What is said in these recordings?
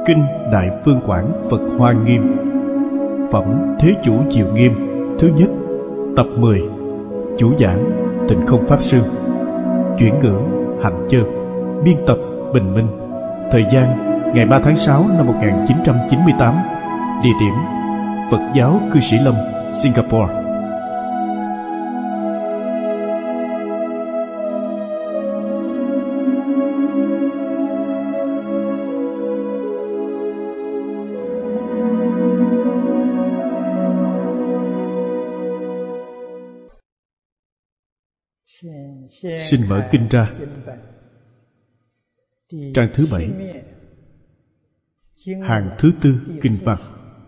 Kinh Đại Phương Quảng Phật Hoa Nghiêm. Phẩm Thế Chủ Diệu Nghiêm thứ nhất, tập 10. Chủ giảng Tịnh Không Pháp Sư. Chuyển ngữ Hạnh Chơn. Biên tập Bình Minh. Thời gian ngày 3 tháng 6 năm 1998. Địa điểm Phật giáo Cư Sĩ Lâm, Singapore. Xin mở kinh ra. Trang thứ 7, hàng thứ 4 kinh văn.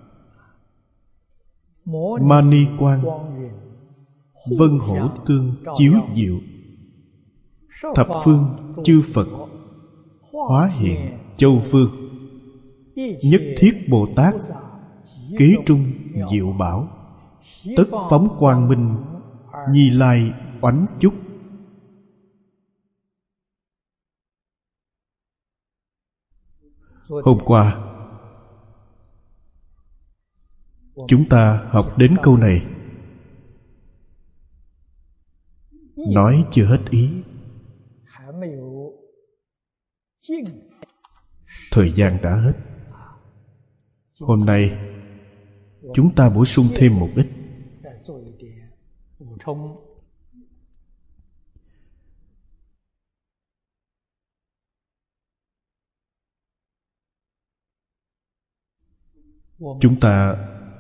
Mani Quang vân hổ tương chiếu diệu, thập phương chư Phật hóa hiện châu phương, nhất thiết Bồ Tát kế trung diệu bảo, tất phóng quang minh Như Lai oánh chúc. Hôm qua chúng ta học đến câu này, nói chưa hết ý. Thời gian đã hết. Hôm nay chúng ta bổ sung thêm một ít. Chúng ta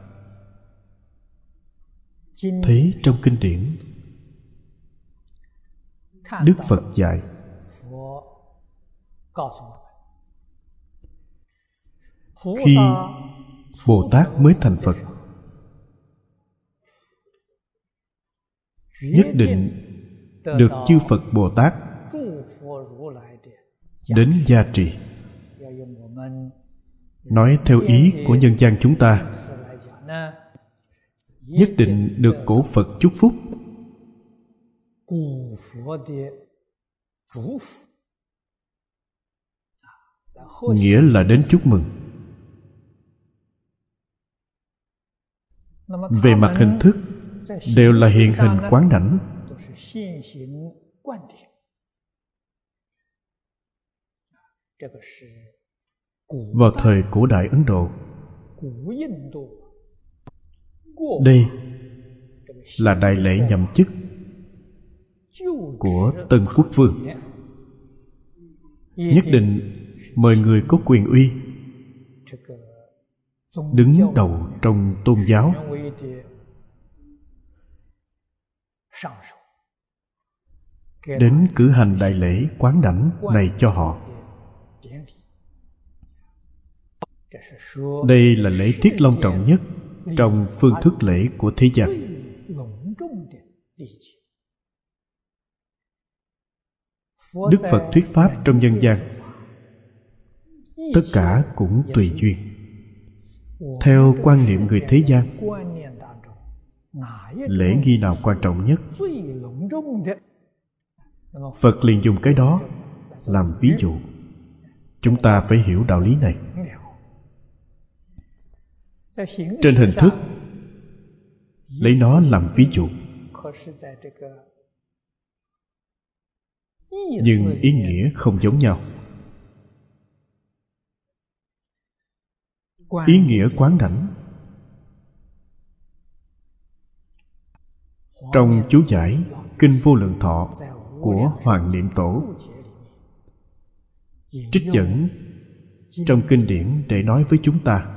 thấy trong kinh điển Đức Phật dạy khi Bồ Tát mới thành Phật, nhất định được chư Phật Bồ Tát đến gia trì. Nói theo ý của nhân gian chúng ta, nhất định được cổ Phật chúc phúc. Nghĩa là đến chúc mừng. Về mặt hình thức đều là hiện hình quán đảnh. Vào thời cổ đại Ấn Độ, đây là đại lễ nhậm chức của Tân Quốc Vương. Nhất định mời người có quyền uy đứng đầu trong tôn giáo, đến cử hành đại lễ quán đảnh này cho họ. Đây là lễ tiết long trọng nhất trong phương thức lễ của thế gian. Đức Phật thuyết pháp trong nhân gian, tất cả cũng tùy duyên. Theo quan niệm người thế gian, lễ nghi nào quan trọng nhất, Phật liền dùng cái đó làm ví dụ. Chúng ta phải hiểu đạo lý này. Trên hình thức lấy nó làm ví dụ, nhưng ý nghĩa không giống nhau. Ý nghĩa quán đảnh trong chú giải Kinh Vô Lượng Thọ của Hoàng Niệm Tổ, trích dẫn trong kinh điển để nói với chúng ta.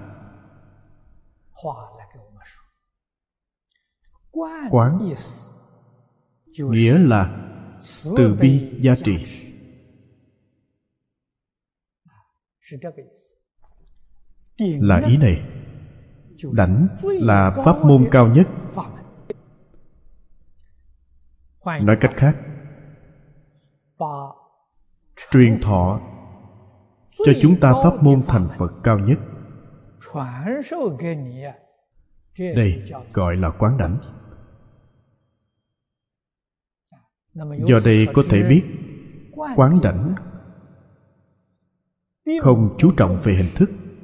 Quán nghĩa là từ bi gia trì. Là ý này. Đảnh là pháp môn cao nhất. Nói cách khác, truyền thọ cho chúng ta pháp môn thành Phật cao nhất. Đây gọi là quán đảnh. Do đây có thể biết, quán đảnh không chú trọng về hình thức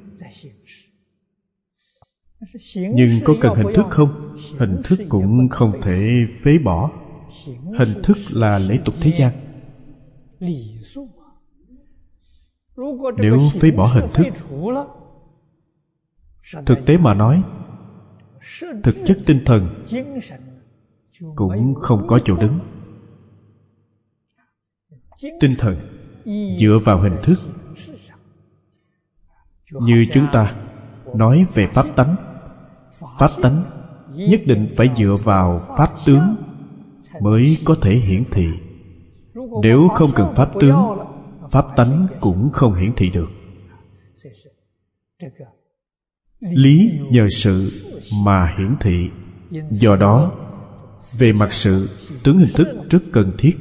Nhưng có cần hình thức không? Hình thức cũng không thể phế bỏ. Hình thức là lễ tục thế gian. Nếu phế bỏ hình thức, thực tế mà nói, thực chất tinh thần cũng không có chỗ đứng. Tinh thần dựa vào hình thức. Như chúng ta nói về pháp tánh, pháp tánh nhất định phải dựa vào pháp tướng mới có thể hiển thị. Nếu không cần pháp tướng, pháp tánh cũng không hiển thị được. Lý nhờ sự mà hiển thị. Do đó, về mặt sự, tướng hình thức rất cần thiết.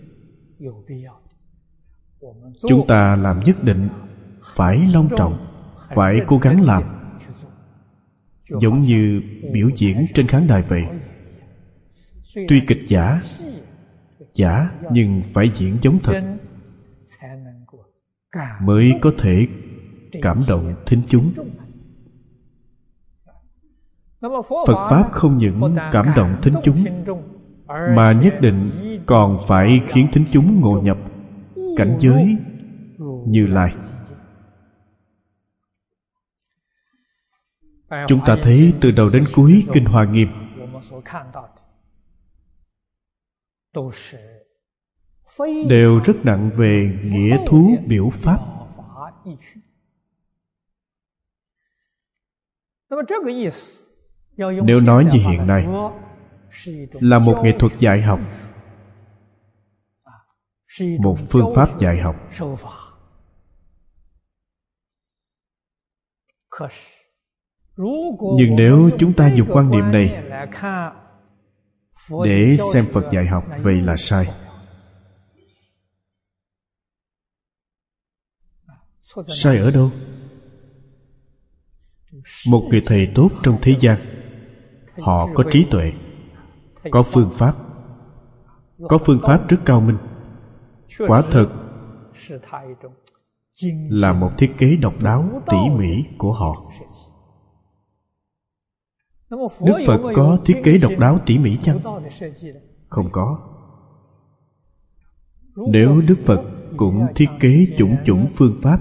Chúng ta làm nhất định phải long trọng, phải cố gắng làm. Giống như biểu diễn trên khán đài vậy. Tuy kịch giả, giả nhưng phải diễn giống thật, mới có thể cảm động thính chúng. Phật Pháp không những cảm động thính chúng, mà nhất định còn phải khiến thính chúng ngộ nhập cảnh giới Như Lai. Chúng ta thấy từ đầu đến cuối Kinh Hoa Nghiêm đều rất nặng về nghĩa thú biểu pháp. Nếu nói như hiện nay, là một nghệ thuật dạy học, một phương pháp dạy học. Nhưng nếu chúng ta dùng quan niệm này để xem Phật dạy học, vậy là sai. Sai ở đâu? Một người thầy tốt trong thế gian, họ có trí tuệ, có phương pháp, có phương pháp rất cao minh. Quả thật là một thiết kế độc đáo tỉ mỉ của họ. Đức Phật có thiết kế độc đáo tỉ mỉ chăng? Không có. Nếu Đức Phật cũng thiết kế chủng chủng phương pháp,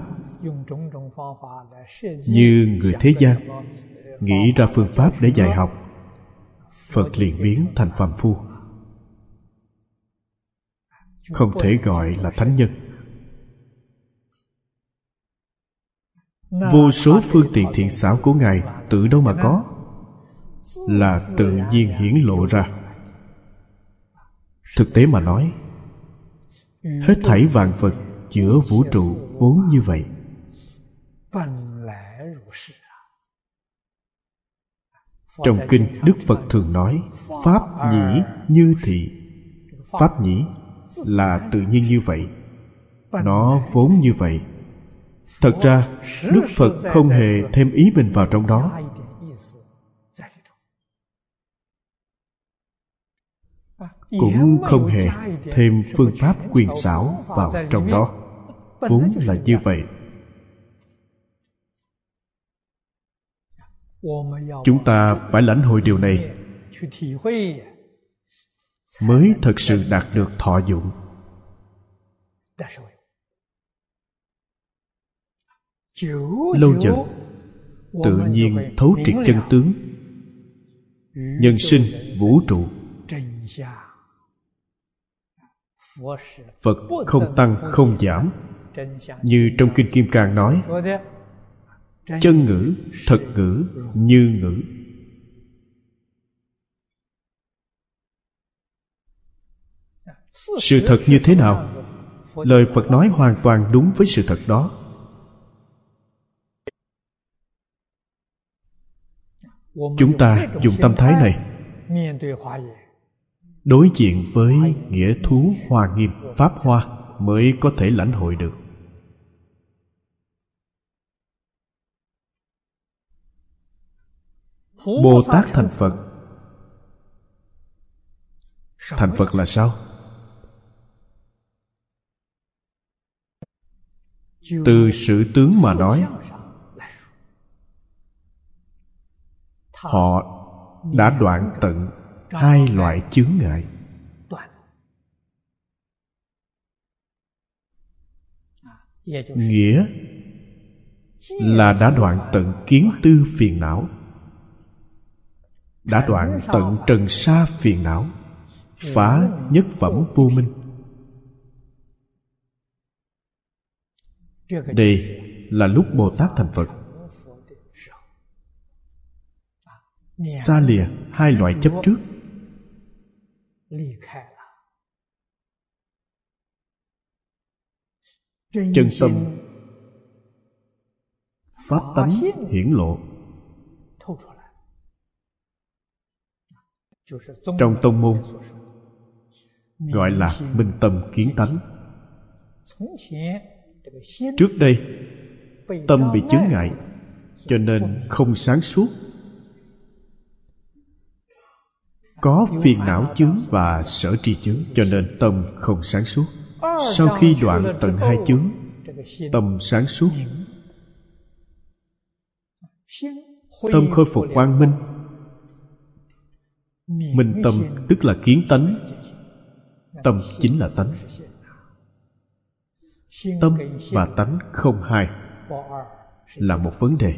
như người thế gian nghĩ ra phương pháp để dạy học, Phật liền biến thành phàm phu, không thể gọi là thánh nhân. Vô số phương tiện thiện xảo của Ngài từ đâu mà có? Là tự nhiên hiển lộ ra. Thực tế mà nói, hết thảy vạn vật giữa vũ trụ vốn như vậy. Trong kinh, Đức Phật thường nói pháp nhĩ như thị. Pháp nhĩ là tự nhiên như vậy, nó vốn như vậy. Thật ra Đức Phật không hề thêm ý mình vào trong đó. Cũng không hề thêm phương pháp quyền xảo vào trong đó. Vốn là như vậy. Chúng ta phải lãnh hội điều này mới thật sự đạt được thọ dụng. Lâu dần tự nhiên thấu triệt chân tướng nhân sinh vũ trụ. Phật không tăng không giảm, như trong Kinh Kim Cang nói, chân ngữ, thật ngữ, như ngữ. Sự thật như thế nào? Lời Phật nói hoàn toàn đúng với sự thật đó. Chúng ta dùng tâm thái này đối diện với nghĩa thú Hoa Nghiêm, Pháp Hoa mới có thể lãnh hội được. Bồ Tát thành Phật. Thành Phật là sao? Từ sự tướng mà nói, họ đã đoạn tận hai loại chướng ngại. Nghĩa là đã đoạn tận kiến tư phiền não, đã đoạn tận trần sa phiền não, phá nhất phẩm vô minh. Đây là lúc Bồ Tát thành Phật. Xa lìa hai loại chấp trước, chân tâm pháp tánh hiển lộ. Trong tông môn gọi là minh tâm kiến tánh. Trước đây tâm bị chướng ngại, cho nên không sáng suốt, có phiền não chướng và sở tri chướng, cho nên tâm không sáng suốt. Sau khi đoạn tận hai chướng, tâm sáng suốt, tâm khôi phục quang minh. Minh tâm tức là kiến tánh, tâm chính là tánh. Tâm và tánh không hai là một vấn đề.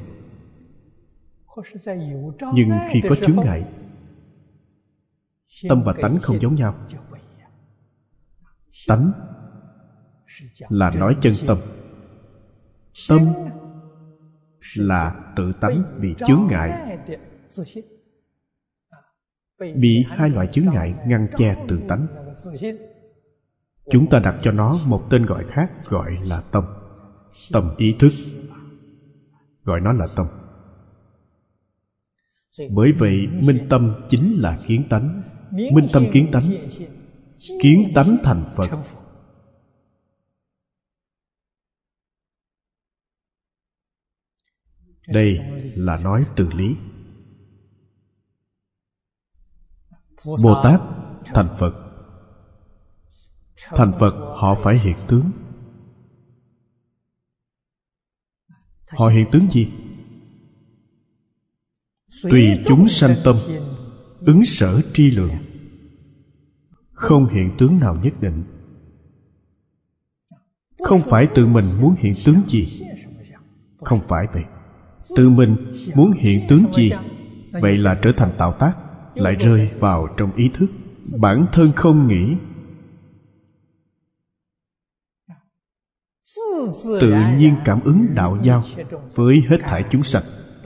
Nhưng khi có chướng ngại, tâm và tánh không giống nhau. Tánh là nói chân tâm, tâm là tự tánh bị chướng ngại, bị hai loại chướng ngại ngăn che tự tánh. Chúng ta đặt cho nó một tên gọi khác, gọi là tâm. Tâm ý thức, gọi nó là tâm. Bởi vậy minh tâm chính là kiến tánh. Minh tâm kiến tánh, kiến tánh thành Phật. Đây là nói từ lý. Bồ Tát thành Phật. Thành Phật họ phải hiện tướng. Họ hiện tướng gì? Tùy chúng sanh tâm, ứng sở tri lượng, không hiện tướng nào nhất định. Không phải tự mình muốn hiện tướng gì, không phải vậy. Tự mình muốn hiện tướng gì, vậy là trở thành tạo tác, lại rơi vào trong ý thức. Bản thân không nghĩ, tự nhiên cảm ứng đạo giao với hết thảy chúng sanh.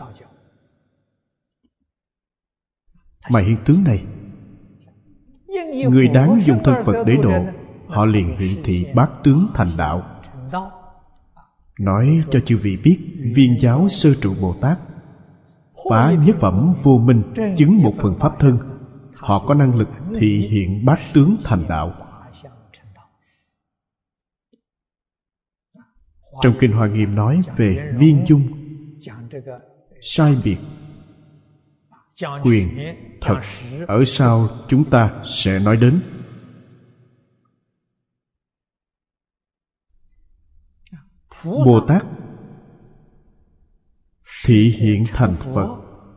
Mà hiện tướng này, người đáng dùng thân Phật để độ, họ liền hiện thị bát tướng thành đạo. Nói cho chư vị biết, Viên giáo sơ trụ Bồ Tát phá nhất phẩm vô minh, chứng một phần pháp thân, họ có năng lực thị hiện bát tướng thành đạo. Trong Kinh Hoa Nghiêm nói về viên dung, sai biệt, quyền, thật, ở sau chúng ta sẽ nói đến. Bồ Tát thị hiện thành Phật.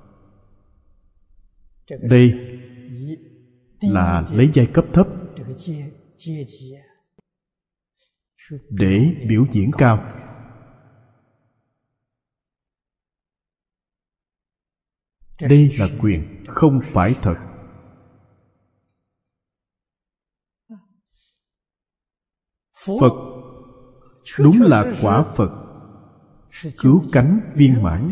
Đây là lấy giai cấp thấp để biểu diễn cao. Đây là quyền, không phải thật. Phật đúng là quả Phật, cứu cánh viên mãn.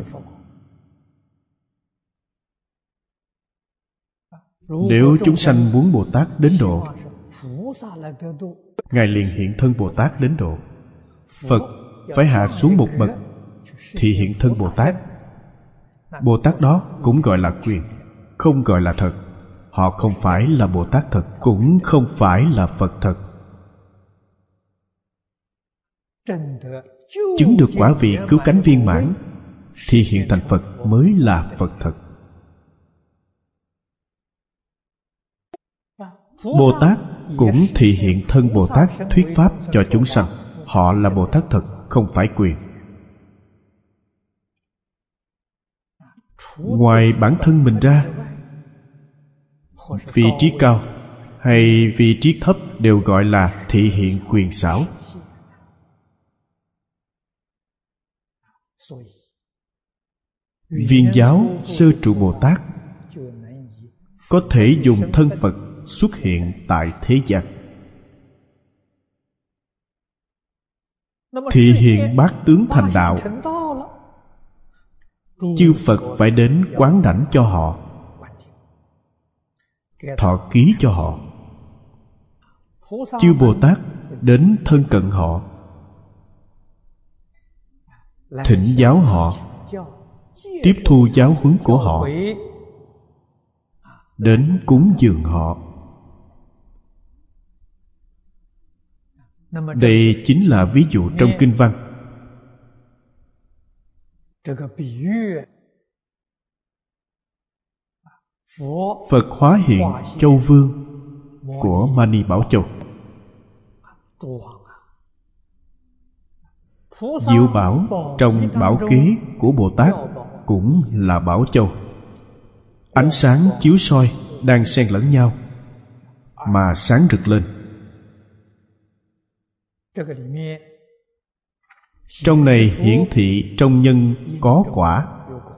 Nếu chúng sanh muốn Bồ Tát đến độ, Ngài liền hiện thân Bồ Tát đến độ. Phật phải hạ xuống một bậc thì hiện thân Bồ Tát. Bồ Tát đó cũng gọi là quyền, không gọi là thật. Họ không phải là Bồ Tát thật, cũng không phải là Phật thật. Chứng được quả vị cứu cánh viên mãn thì hiện thành Phật mới là Phật thật. Bồ Tát cũng thị hiện thân Bồ Tát thuyết pháp cho chúng sanh. Họ là Bồ Tát thật, không phải quyền. ngoài bản thân mình ra. Vị trí cao hay vị trí thấp đều gọi là thị hiện quyền xảo. Viên giáo Sơ Trụ Bồ Tát có thể dùng thân Phật xuất hiện tại thế gian, thị hiện bát tướng thành đạo. Chư Phật phải đến quán đảnh cho họ, thọ ký cho họ. Chư Bồ Tát đến thân cận họ, thỉnh giáo họ, tiếp thu giáo huấn của họ, đến cúng dường họ. Đây chính là ví dụ trong kinh văn. Phật hóa hiện Châu Vương của Mani Bảo Châu. Diệu bảo trong bảo kế của Bồ Tát cũng là Bảo Châu. Ánh sáng chiếu soi đang xen lẫn nhau mà sáng rực lên. Trong này hiển thị trong nhân có quả.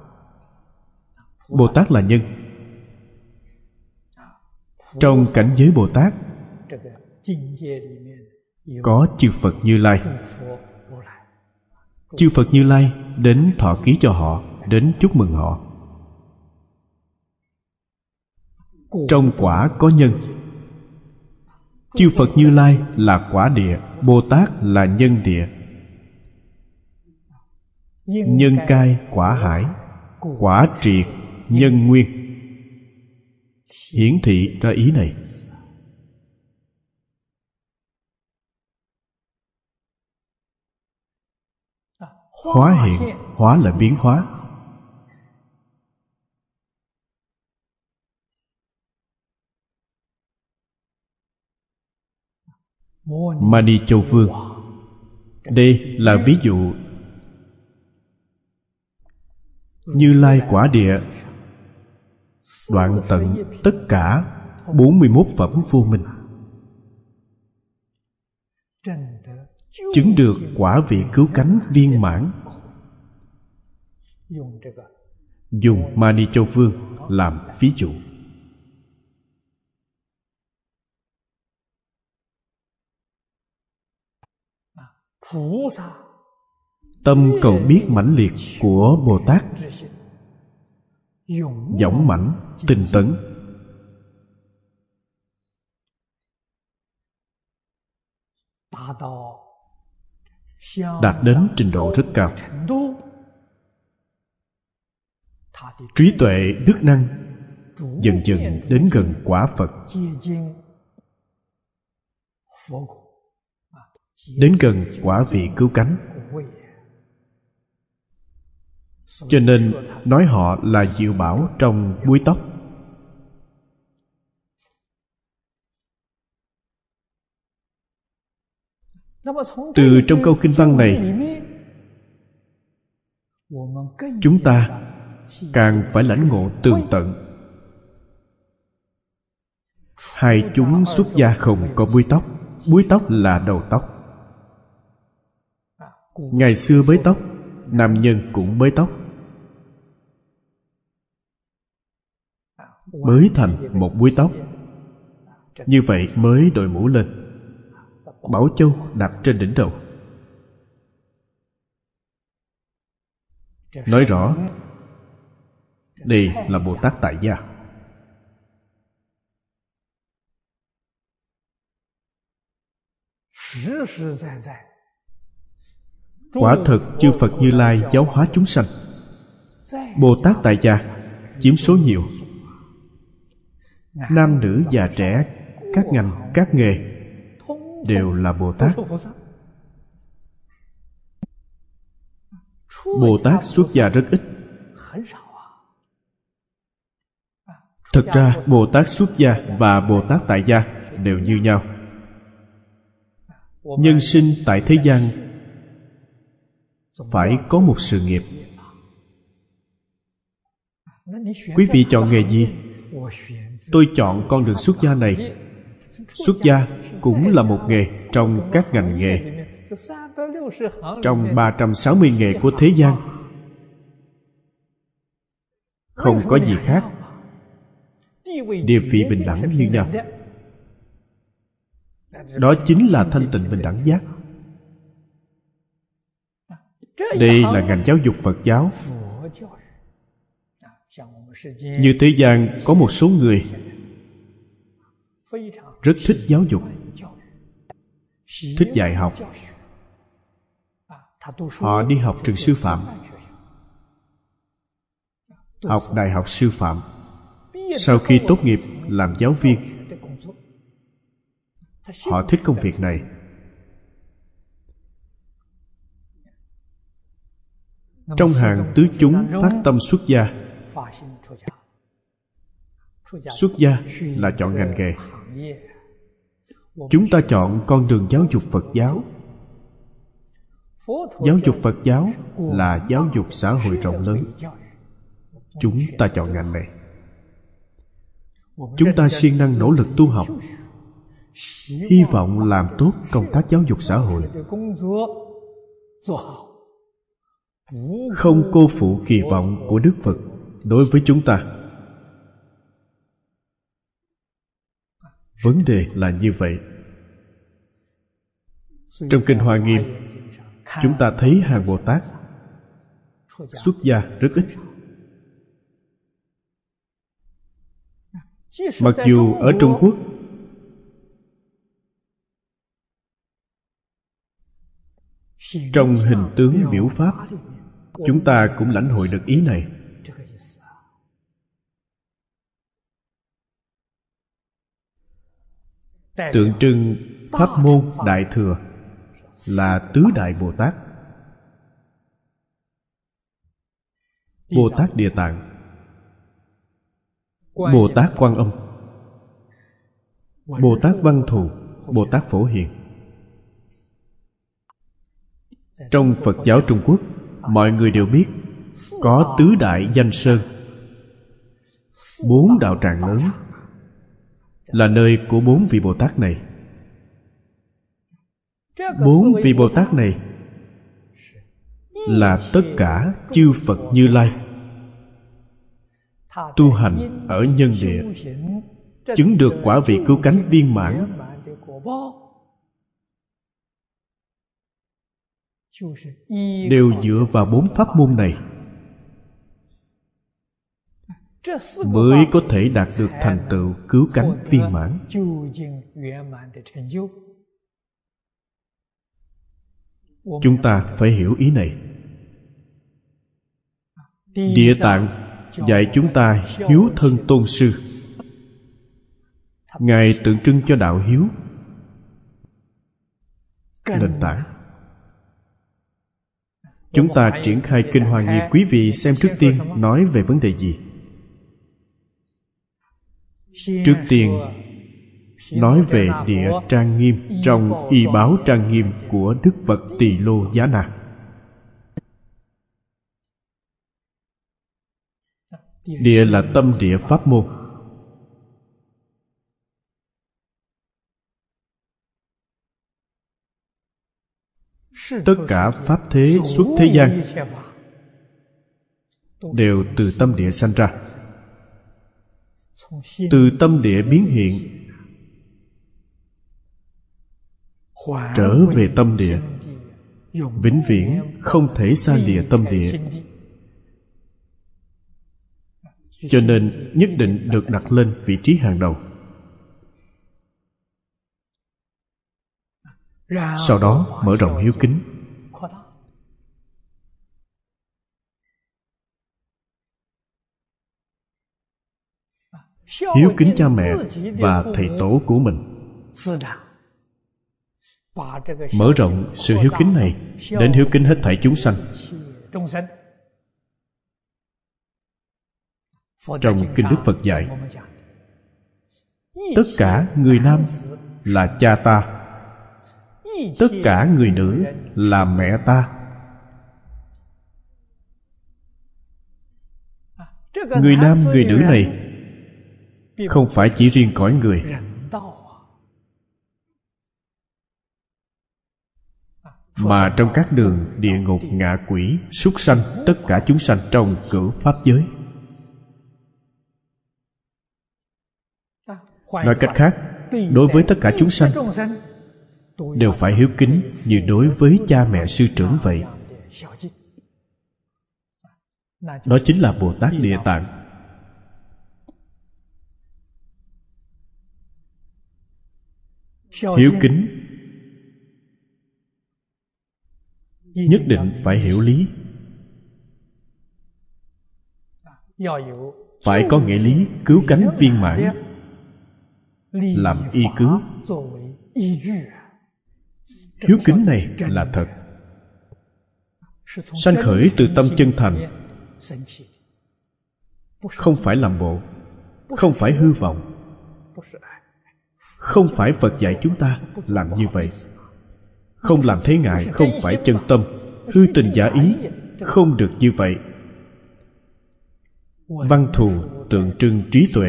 Bồ Tát là nhân. Trong cảnh giới Bồ Tát có chư Phật Như Lai. Chư Phật Như Lai đến thọ ký cho họ, đến chúc mừng họ. Trong quả có nhân. Chư Phật Như Lai là quả địa, Bồ Tát là nhân địa. Nhân cai quả hải, quả triệt nhân nguyên. Hiển thị ra ý này. Hóa hiện, hóa là biến hóa. Mani Châu Vương, đây là ví dụ. Như Lai quả địa đoạn tận tất cả 41 phẩm vô minh, chứng được quả vị cứu cánh viên mãn. Dùng Mani Châu Vương làm ví dụ. Tâm cầu biết mãnh liệt của Bồ Tát dõng mãnh tinh tấn, đạt đến trình độ rất cao. Trí tuệ đức năng dần dần đến gần quả Phật, đến gần quả vị cứu cánh. Cho nên nói họ là diệu bảo trong búi tóc. Từ trong câu kinh văn này, chúng ta càng phải lãnh ngộ tường tận. Hai chúng xuất gia không có búi tóc. Búi tóc là đầu tóc. Ngày xưa bới tóc, nam nhân cũng bới tóc, bới thành một búi tóc. Như vậy mới đội mũ lên, Bảo Châu đặt trên đỉnh đầu. Nói rõ đây là Bồ Tát tại gia. Quả thật chư Phật Như Lai giáo hóa chúng sanh. Bồ Tát tại gia chiếm số nhiều. Nam nữ già trẻ, các ngành, các nghề đều là Bồ Tát. Bồ Tát xuất gia rất ít. Thực ra Bồ Tát xuất gia và Bồ Tát tại gia đều như nhau. Nhân sinh tại thế gian phải có một sự nghiệp. Quý vị chọn nghề gì? Tôi chọn con đường xuất gia này. Xuất gia cũng là một nghề trong các ngành nghề. Trong 360 nghề của thế gian, không có gì khác. Địa vị bình đẳng như nhau. Đó chính là thanh tịnh bình đẳng giác. Đây là ngành giáo dục Phật giáo. Như thế gian có một số người rất thích giáo dục, thích dạy học. Họ đi học trường sư phạm, học đại học sư phạm. Sau khi tốt nghiệp làm giáo viên. Họ thích công việc này. Trong hàng tứ chúng phát tâm xuất gia. Xuất gia là chọn ngành nghề. Chúng ta chọn con đường giáo dục Phật giáo. Giáo dục Phật giáo là giáo dục xã hội rộng lớn. Chúng ta chọn ngành này. Chúng ta siêng năng nỗ lực tu học, hy vọng làm tốt công tác giáo dục xã hội, không cô phụ kỳ vọng của Đức Phật đối với chúng ta. Vấn đề là như vậy. Trong Kinh Hoa Nghiêm, chúng ta thấy hàng Bồ Tát xuất gia rất ít. Mặc dù ở Trung Quốc, trong hình tướng biểu pháp, chúng ta cũng lãnh hội được ý này. Tượng trưng pháp môn Đại Thừa là tứ Đại Bồ Tát. Bồ Tát Địa Tạng, Bồ Tát Quan Âm, Bồ Tát Văn Thù, Bồ Tát Phổ Hiền. Trong Phật giáo Trung Quốc, mọi người đều biết có tứ đại danh sơn, 4 đạo tràng lớn là nơi của 4 vị Bồ Tát này. 4 vị Bồ Tát này là tất cả chư Phật Như Lai tu hành ở nhân địa, chứng được quả vị cứu cánh viên mãn, đều dựa vào 4 pháp môn này mới có thể đạt được thành tựu cứu cánh viên mãn. Chúng ta phải hiểu ý này. Địa Tạng dạy chúng ta hiếu thân tôn sư. Ngài tượng trưng cho đạo hiếu, nền tảng. Chúng ta triển khai Kinh Hoa Nghiêm. Quý vị xem trước tiên nói về vấn đề gì? Trước tiên nói về địa trang nghiêm trong y báo trang nghiêm của Đức Phật Tỳ Lô Giá Na. Địa là tâm địa pháp môn. Tất cả pháp thế xuất thế gian đều từ tâm địa sanh ra, từ tâm địa biến hiện, trở về tâm địa, vĩnh viễn không thể xa lìa tâm địa. Cho nên nhất định được đặt lên vị trí hàng đầu. Sau đó mở rộng hiếu kính. Hiếu kính cha mẹ và thầy tổ của mình. Mở rộng sự hiếu kính này đến hiếu kính hết thảy chúng sanh. Trong Kinh Đức Phật dạy, tất cả người nam là cha ta, tất cả người nữ là mẹ ta. Người nam người nữ này không phải chỉ riêng cõi người, mà trong các đường địa ngục, ngạ quỷ, súc sanh, tất cả chúng sanh trong cửu pháp giới. Nói cách khác, đối với tất cả chúng sanh đều phải hiếu kính như đối với cha mẹ sư trưởng vậy. Đó chính là Bồ Tát Địa Tạng. Hiếu kính nhất định phải hiểu lý, phải có nghĩa lý cứu cánh viên mãn làm y cứ. Hiếu kính này là thật, sanh khởi từ tâm chân thành, không phải làm bộ, không phải hư vọng. Không phải Phật dạy chúng ta làm như vậy. Không làm thế ngại, không phải chân tâm, hư tình giả ý, không được như vậy. Văn thù tượng trưng trí tuệ,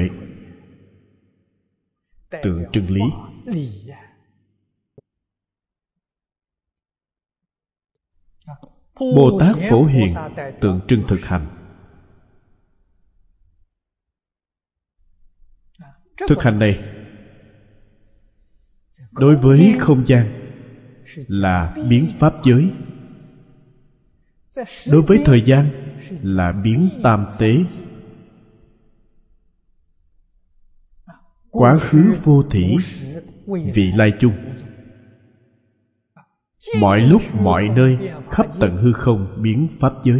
tượng trưng lý. Bồ Tát Phổ Hiền tượng trưng thực hành. Thực hành này đối với không gian là biến pháp giới, đối với thời gian là biến tam tế. Quá khứ vô thỉ, vị lai chung. Mọi lúc mọi nơi, khắp tận hư không biến pháp giới.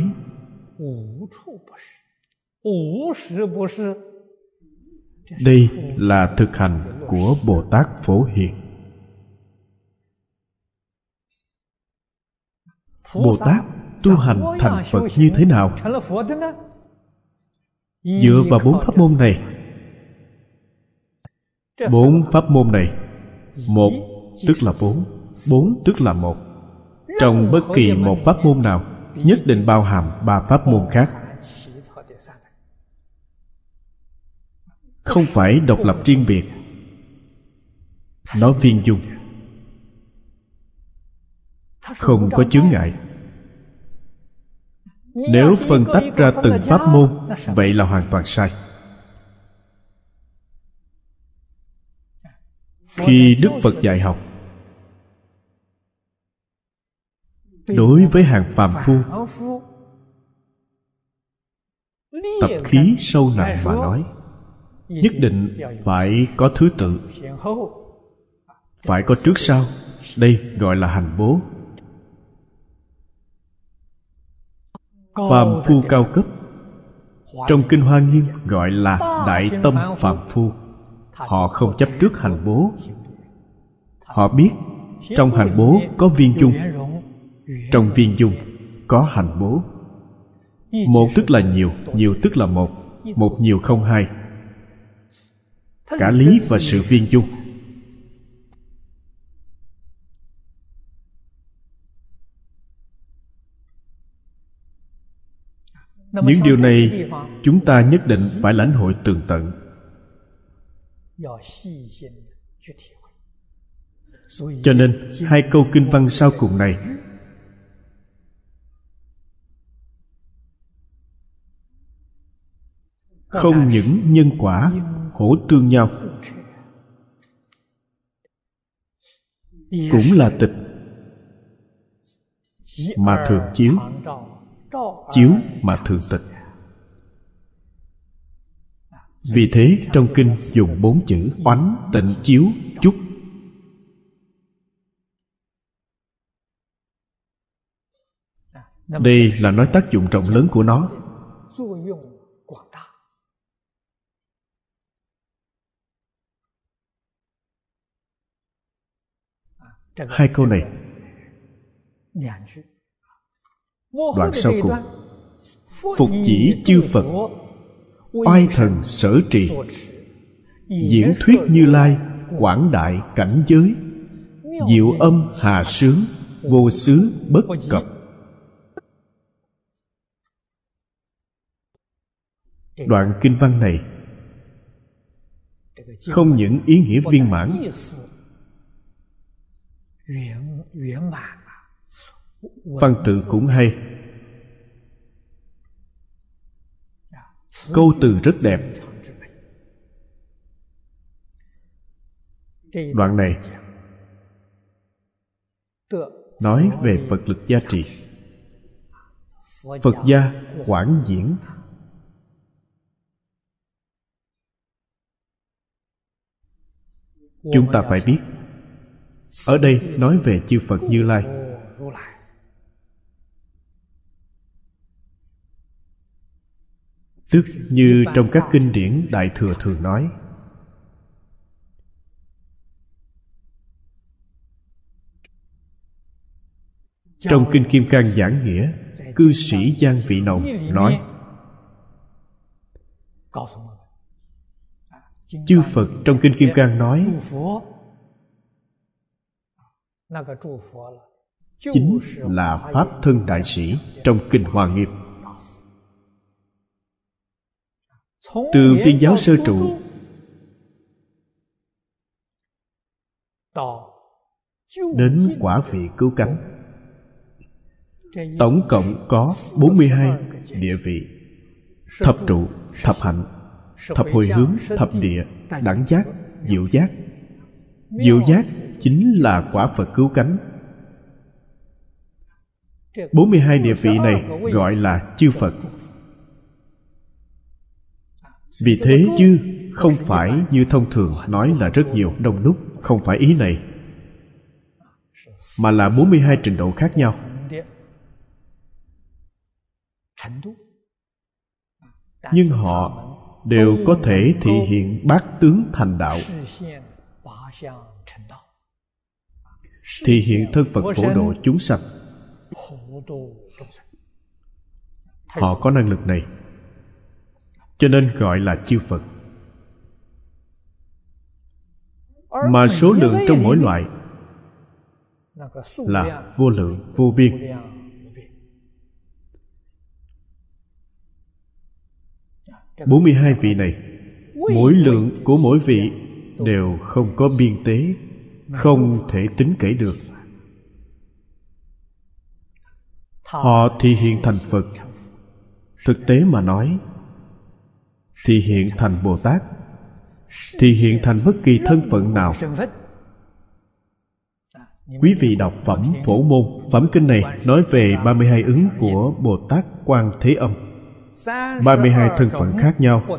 Đây là thực hành của Bồ Tát Phổ Hiền. Bồ Tát tu hành thành Phật như thế nào? Dựa vào 4 pháp môn này. 4 pháp môn này, 1 tức là 4, 4 tức là 1. Trong bất kỳ một pháp môn nào nhất định bao hàm 3 pháp môn khác. Không phải độc lập riêng biệt. Nó viên dung, không có chướng ngại. Nếu phân tách ra từng pháp môn, vậy là hoàn toàn sai. Khi Đức Phật dạy học, đối với hàng phàm phu, tập khí sâu nặng mà nói, nhất định phải có thứ tự, phải có trước sau. Đây gọi là hành bố. Phàm phu cao cấp trong Kinh Hoa Nghiêm gọi là đại tâm phàm phu. Họ không chấp trước hành bố. Họ biết trong hành bố có viên dung, trong viên dung có hành bố. Một tức là nhiều, nhiều tức là một, một nhiều không hai. Cả lý và sự viên dung. Những điều này chúng ta nhất định phải lãnh hội tường tận. Cho nên 2 câu kinh văn sau cùng này không những nhân quả hỗ tương nhau, cũng là tịch mà thường chiếu, chiếu mà thường tịch. Vì thế trong kinh dùng 4 chữ oánh, tịnh, chiếu, chúc. Đây là nói tác dụng rộng lớn của nó. 2 câu này, đoạn sau cùng: phục chỉ chư Phật, oai thần sở trì, diễn thuyết Như Lai, quảng đại cảnh giới, diệu âm hà sướng, vô xứ bất cập. Đoạn kinh văn này không những ý nghĩa viên mãn, văn tự cũng hay, câu từ rất đẹp. Đoạn này nói về Phật lực gia trì, Phật gia quảng diễn. Chúng ta phải biết, ở đây nói về chư Phật Như Lai. Tức như trong các kinh điển Đại Thừa thường nói, trong kinh Kim Cang Giảng Nghĩa, cư sĩ Giang Vị Nồng nói, chư Phật trong kinh Kim Cang nói chính là Pháp thân đại sĩ trong kinh Hoa Nghiêm. Từ Viên giáo sơ trụ đến quả vị cứu cánh, tổng cộng có 42 địa vị: thập trụ, thập hạnh, thập hồi hướng, thập địa, đẳng giác, diệu giác. Diệu giác chính là quả Phật cứu cánh. 42 địa vị này gọi là chư Phật. Vì thế chư không phải như thông thường nói là rất nhiều, đông đúc, không phải ý này, mà là 42 trình độ khác nhau. Nhưng họ đều có thể thị hiện bát tướng thành đạo, thị hiện thân Phật phổ độ chúng sanh. Họ có năng lực này, cho nên gọi là chư Phật. Mà số lượng trong mỗi loại là vô lượng vô biên. Các 42 vị này, mỗi lượng của mỗi vị đều không có biên tế, không thể tính kể được. Họ thị hiện thành Phật. Thực tế mà nói, thị hiện thành Bồ Tát, thị hiện thành bất kỳ thân phận nào. Quý vị đọc Phẩm Phổ Môn, phẩm kinh này nói về 32 ứng của Bồ Tát Quan Thế Âm, 32 thân phận khác nhau.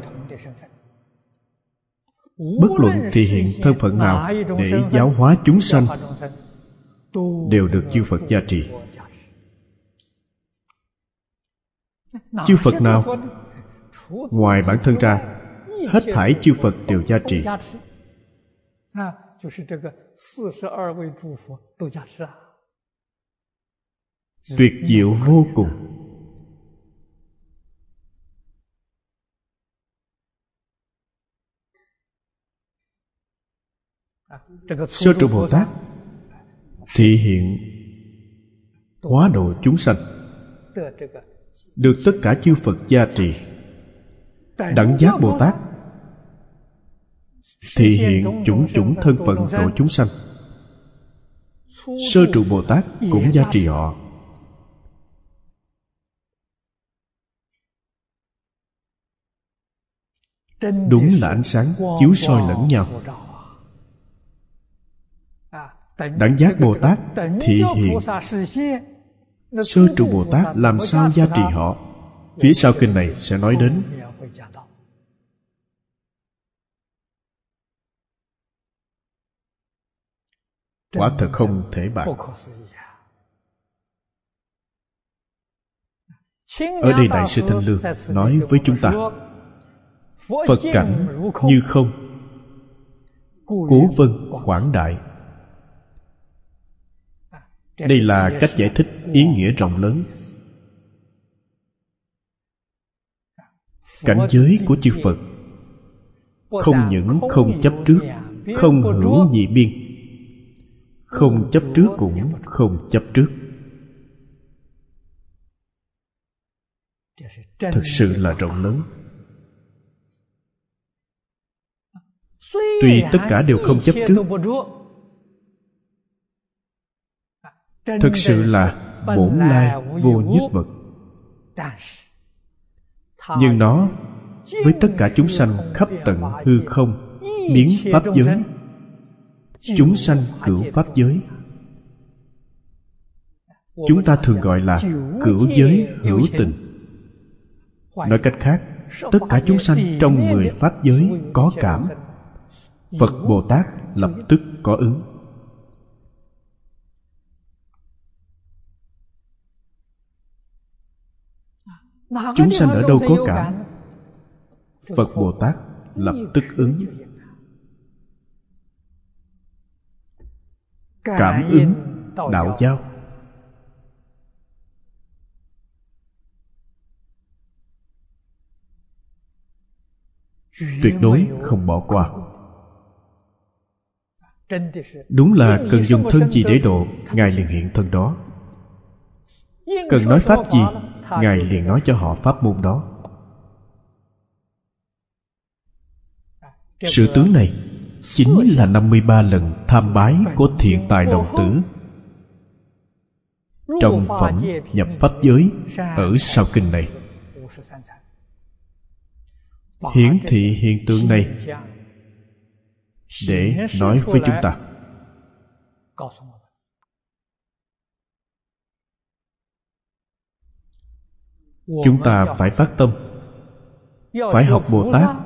Bất luận thị hiện thân phận nào để giáo hóa chúng sanh, đều được chư Phật gia trì. Chư Phật nào? Ngoài bản thân ra, hết thảy chư Phật đều gia trì. Tuyệt diệu vô cùng. Sơ trụ Bồ Tát thị hiện hóa độ chúng sanh, được tất cả chư Phật gia trì. Đẳng giác Bồ Tát thị hiện chủng chủng thân phận độ chúng sanh. Sơ trụ Bồ Tát cũng gia trì họ. Đúng là ánh sáng chiếu soi lẫn nhau. Đẳng giác Bồ Tát thị hiện. Sơ trụ Bồ Tát làm sao gia trì họ? Phía sau kinh này sẽ nói đến. Quả thật không thể bàn. Ở đây Đại sư Thanh Lương nói với chúng ta, Phật cảnh như không, cố vân quảng đại. Đây là cách giải thích ý nghĩa rộng lớn. Cảnh giới của chư Phật không những không chấp trước, không hữu nhị biên. Không chấp trước cũng không chấp trước. Thực sự là rộng lớn. Tuy tất cả đều không chấp trước, thực sự là bổn lai vô nhất vật, nhưng nó với tất cả chúng sanh khắp tận hư không biến pháp giới, chúng sanh cửu pháp giới. Chúng ta thường gọi là cửu giới hữu tình. Nói cách khác, tất cả chúng sanh trong 10 pháp giới có cảm, Phật Bồ Tát lập tức có ứng. Chúng sanh ở đâu có cảm, Phật Bồ Tát lập tức ứng. Cảm ứng đạo giao. Tuyệt đối không bỏ qua. Đúng là cần dùng thân gì để độ, Ngài liền hiện thân đó. Cần nói pháp gì, Ngài liền nói cho họ pháp môn đó. Sự tướng này chính là 53 lần tham bái của thiện tài đồng tử trong phẩm nhập pháp giới ở sau kinh này. Hiển thị hiện tượng này để nói với chúng ta. Chúng ta phải phát tâm, phải học Bồ Tát,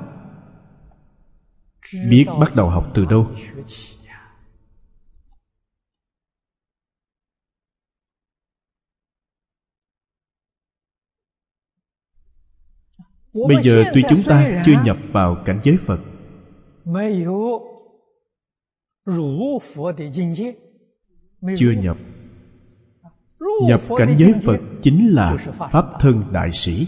biết bắt đầu học từ đâu. Bây giờ tuy chúng ta chưa nhập vào cảnh giới Phật, chưa nhập cảnh giới Phật chính là Pháp thân đại sĩ.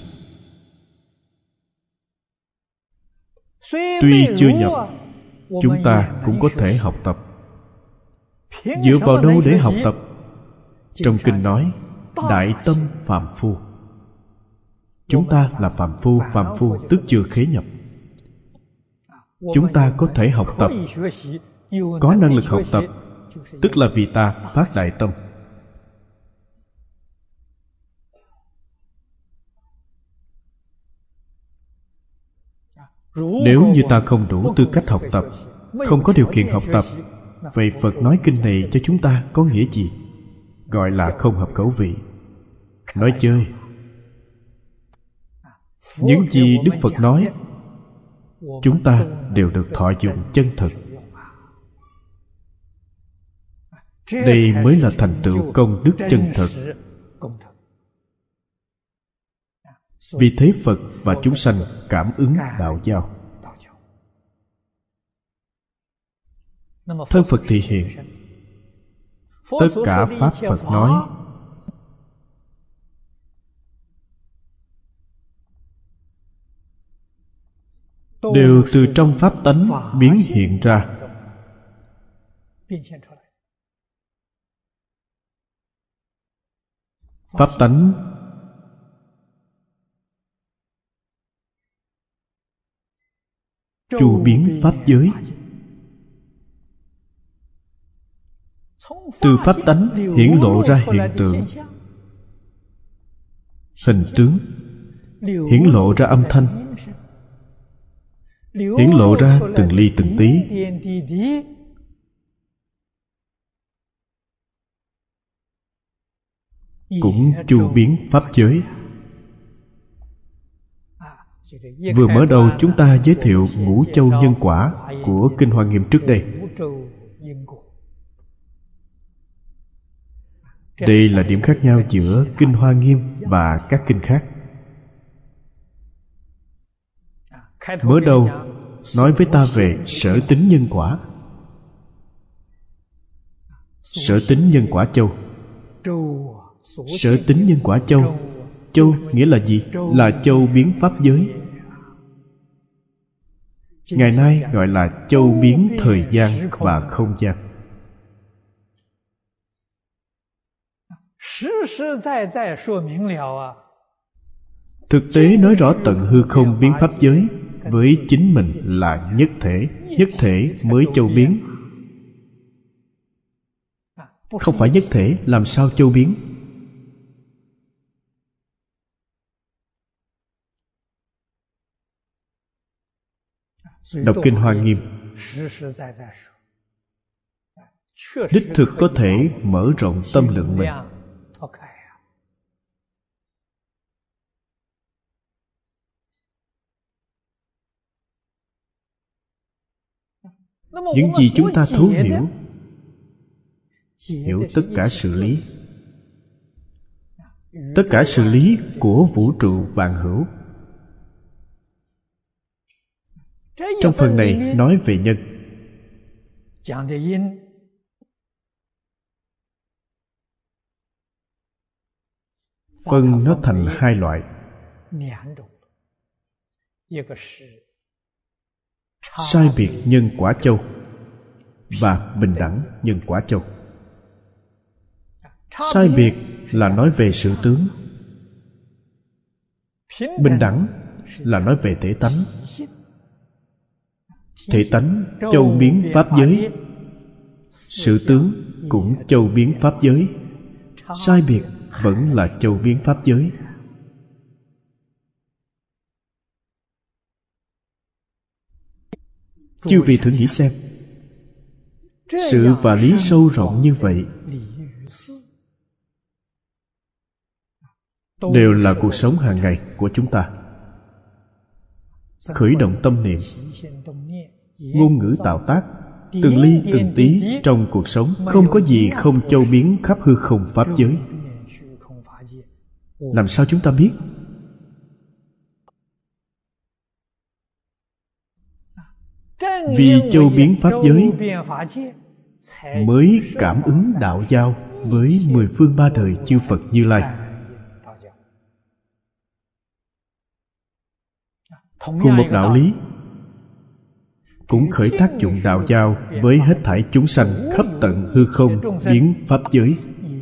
Tuy chưa nhập, chúng ta cũng có thể học tập. Dựa vào đâu để học tập? Trong kinh nói đại tâm phàm phu. Chúng ta là phàm phu tức chưa khế nhập. Chúng ta có thể học tập, có năng lực học tập, tức là vì ta phát đại tâm. Nếu như ta không đủ tư cách học tập, không có điều kiện học tập, vậy Phật nói kinh này cho chúng ta có nghĩa gì? Gọi là không hợp khẩu vị, nói chơi. Những gì Đức Phật nói, chúng ta đều được thọ dụng chân thực. Đây mới là thành tựu công đức chân thực. Vì thế Phật và chúng sanh cảm ứng đạo giao. Thân Phật thị hiện, tất cả pháp Phật nói đều từ trong pháp tánh biến hiện ra. Pháp tánh chu biến pháp giới. Từ pháp tánh hiển lộ ra hiện tượng, hình tướng, hiển lộ ra âm thanh, hiển lộ ra từng ly từng tí. Cũng chu biến pháp giới. Vừa mở đầu chúng ta giới thiệu ngũ châu nhân quả của Kinh Hoa Nghiêm trước đây. Đây là điểm khác nhau giữa Kinh Hoa Nghiêm và các kinh khác. Mở đầu nói với ta về sở tính nhân quả. Sở tính nhân quả châu. Sở tính nhân quả châu. Châu nghĩa là gì? Là châu biến pháp giới. Ngày nay gọi là châu biến thời gian và không gian. Thực tế nói rõ tận hư không biến pháp giới với chính mình là nhất thể, nhất thể mới châu biến. Không phải nhất thể, làm sao châu biến? Đọc kinh Hoa Nghiêm, đích thực có thể mở rộng tâm lượng mình. Những gì chúng ta thấu hiểu, hiểu tất cả sự lý, tất cả sự lý của vũ trụ vạn hữu. Trong phần này nói về nhân. Phân nó thành hai loại. Sai biệt nhân quả châu và bình đẳng nhân quả châu. Sai biệt là nói về sự tướng, bình đẳng là nói về thể tánh. Thể tánh châu biến pháp giới, sự tướng cũng châu biến pháp giới. Sai biệt vẫn là châu biến pháp giới. Chư vị thử nghĩ xem, sự và lý sâu rộng như vậy đều là cuộc sống hàng ngày của chúng ta. Khởi động tâm niệm, ngôn ngữ tạo tác, từng ly từng tí trong cuộc sống, không có gì không châu biến khắp hư không pháp giới. Làm sao chúng ta biết? Vì châu biến pháp giới mới cảm ứng đạo giao với 10 phương 3 đời chư Phật Như Lai. Cùng một đạo lý cũng khởi tác dụng đạo giao với hết thảy chúng sanh khắp tận hư không biến pháp giới.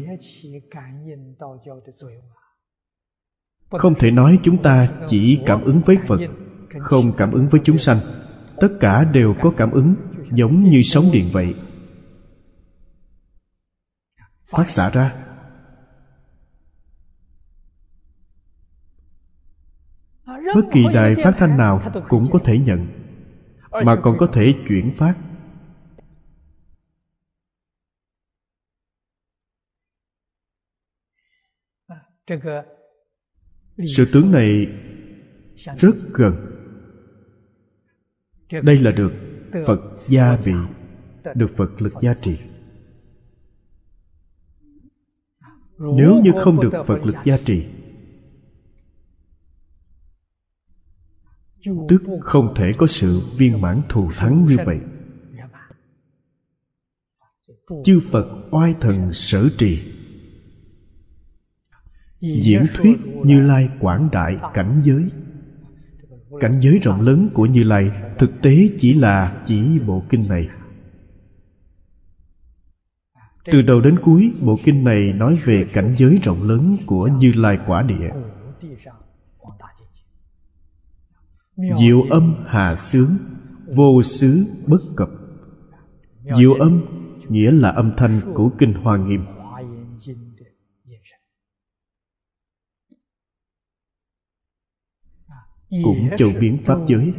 Không thể nói chúng ta chỉ cảm ứng với Phật, không cảm ứng với chúng sanh. Tất cả đều có cảm ứng, giống như sóng điện vậy, phát xạ ra. Bất kỳ đài phát thanh nào cũng có thể nhận, mà còn có thể chuyển phát. Sự tướng này rất gần. Đây là được Phật gia vị, được Phật lực gia trì. Nếu như không được Phật lực gia trì, tức không thể có sự viên mãn thù thắng như vậy. Chư Phật oai thần sở trì, diễn thuyết Như Lai quảng đại cảnh giới. Cảnh giới rộng lớn của Như Lai thực tế chỉ là chỉ bộ kinh này. Từ đầu đến cuối, bộ kinh này nói về cảnh giới rộng lớn của Như Lai quả địa. Diệu âm hà xướng, vô xứ bất cập. Diệu âm nghĩa là âm thanh của kinh Hoa Nghiêm. Cũng châu biến pháp giới.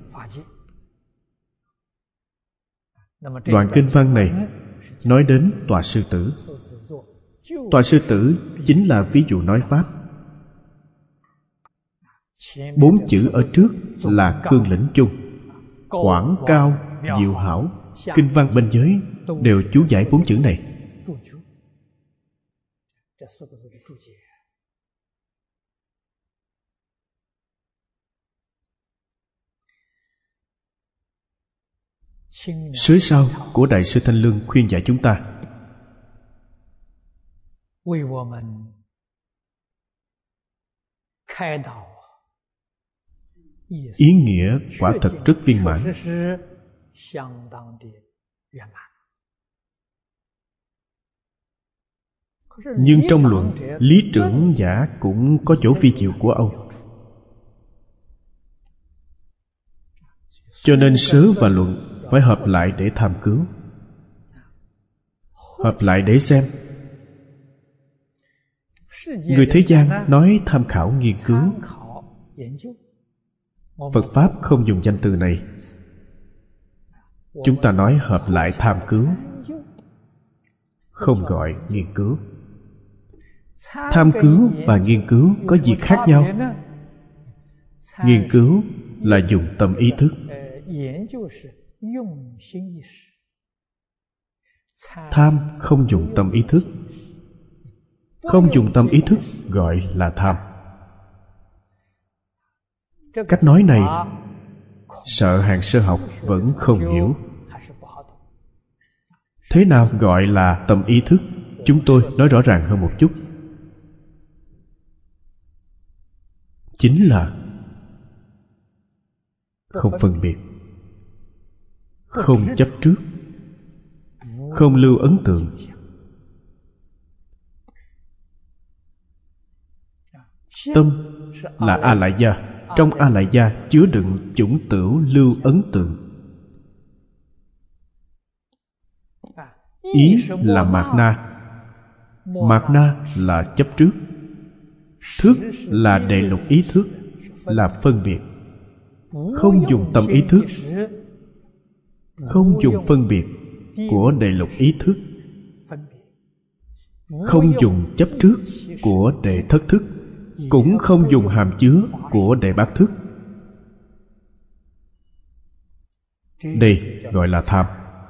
Đoạn kinh văn này nói đến tọa sư tử. Tọa sư tử chính là ví dụ nói pháp. 4 chữ ở trước là cương lĩnh chung: quảng cao, diệu hảo. Kinh văn bên dưới đều chú giải 4 chữ này. Sớ sao của Đại sư Thanh Lương khuyên dạy chúng ta: ý nghĩa quả thật rất viên mãn. Nhưng trong luận, lý trưởng giả cũng có chỗ vi diệu của ông. Cho nên sớ và luận phải hợp lại để tham cứu, hợp lại để xem. Người thế gian nói tham khảo nghiên cứu. Phật Pháp không dùng danh từ này. Chúng ta nói hợp lại tham cứu, không gọi nghiên cứu. Tham cứu và nghiên cứu có gì khác nhau? Nghiên cứu là dùng tâm ý thức, tham không dùng tâm ý thức. Không dùng tâm ý thức gọi là tham. Cách nói này sợ hàng sơ học vẫn không hiểu. Thế nào gọi là tâm ý thức? Chúng tôi nói rõ ràng hơn một chút. Chính là không phân biệt, không chấp trước, không lưu ấn tượng. Tâm là A Lại Gia. Trong A Lại Gia chứa đựng chủng tửu lưu ấn tượng. Ý là mạt na. Mạt na là chấp trước. Thức là đệ lục ý thức, là phân biệt. Không dùng tâm ý thức, không dùng phân biệt của đệ lục ý thức, không dùng chấp trước của đệ thất thức, cũng không dùng hàm chứa của đệ bát thức. Đây gọi là tham.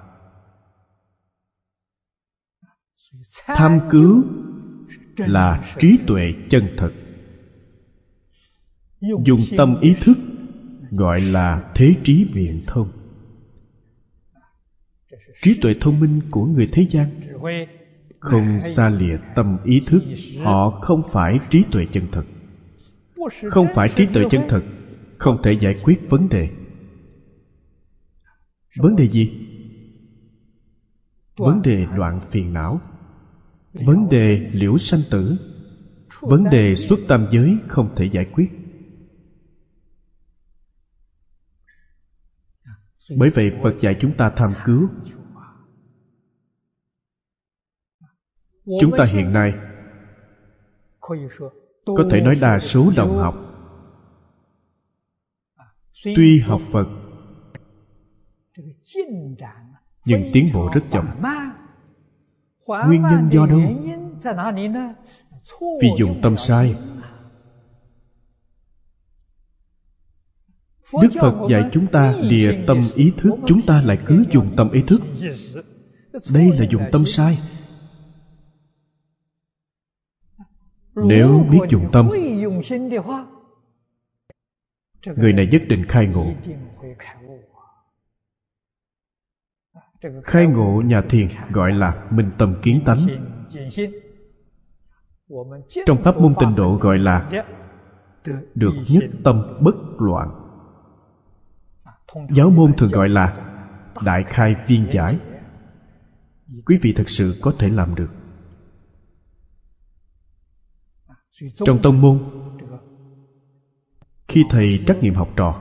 Tham cứu là trí tuệ chân thật. Dùng tâm ý thức gọi là thế trí biện thông. Trí tuệ thông minh của người thế gian không xa lìa tâm ý thức. Họ không phải trí tuệ chân thật. Không phải trí tuệ chân thật, không thể giải quyết vấn đề. Vấn đề gì? Vấn đề đoạn phiền não, vấn đề liễu sanh tử, vấn đề xuất tam giới không thể giải quyết. Bởi vậy Phật dạy chúng ta tham cứu. Chúng ta hiện nay có thể nói đa số đồng học tuy học Phật nhưng tiến bộ rất chậm. Nguyên nhân do đâu? Vì dùng tâm sai. Đức Phật dạy chúng ta lìa tâm ý thức, chúng ta lại cứ dùng tâm ý thức. Đây là dùng tâm sai. Nếu biết dùng tâm, người này nhất định khai ngộ. Khai ngộ nhà thiền gọi là minh tâm kiến tánh. Trong pháp môn Tịnh độ gọi là được nhất tâm bất loạn. Giáo môn thường gọi là đại khai viên giải. Quý vị thực sự có thể làm được. Trong tông môn, khi thầy trắc nghiệm học trò,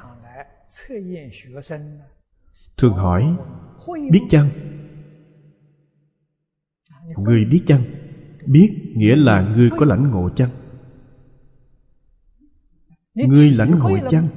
thường hỏi: biết chăng? Người biết chăng? Biết nghĩa là người có lãnh ngộ chăng? Người lãnh hội chăng?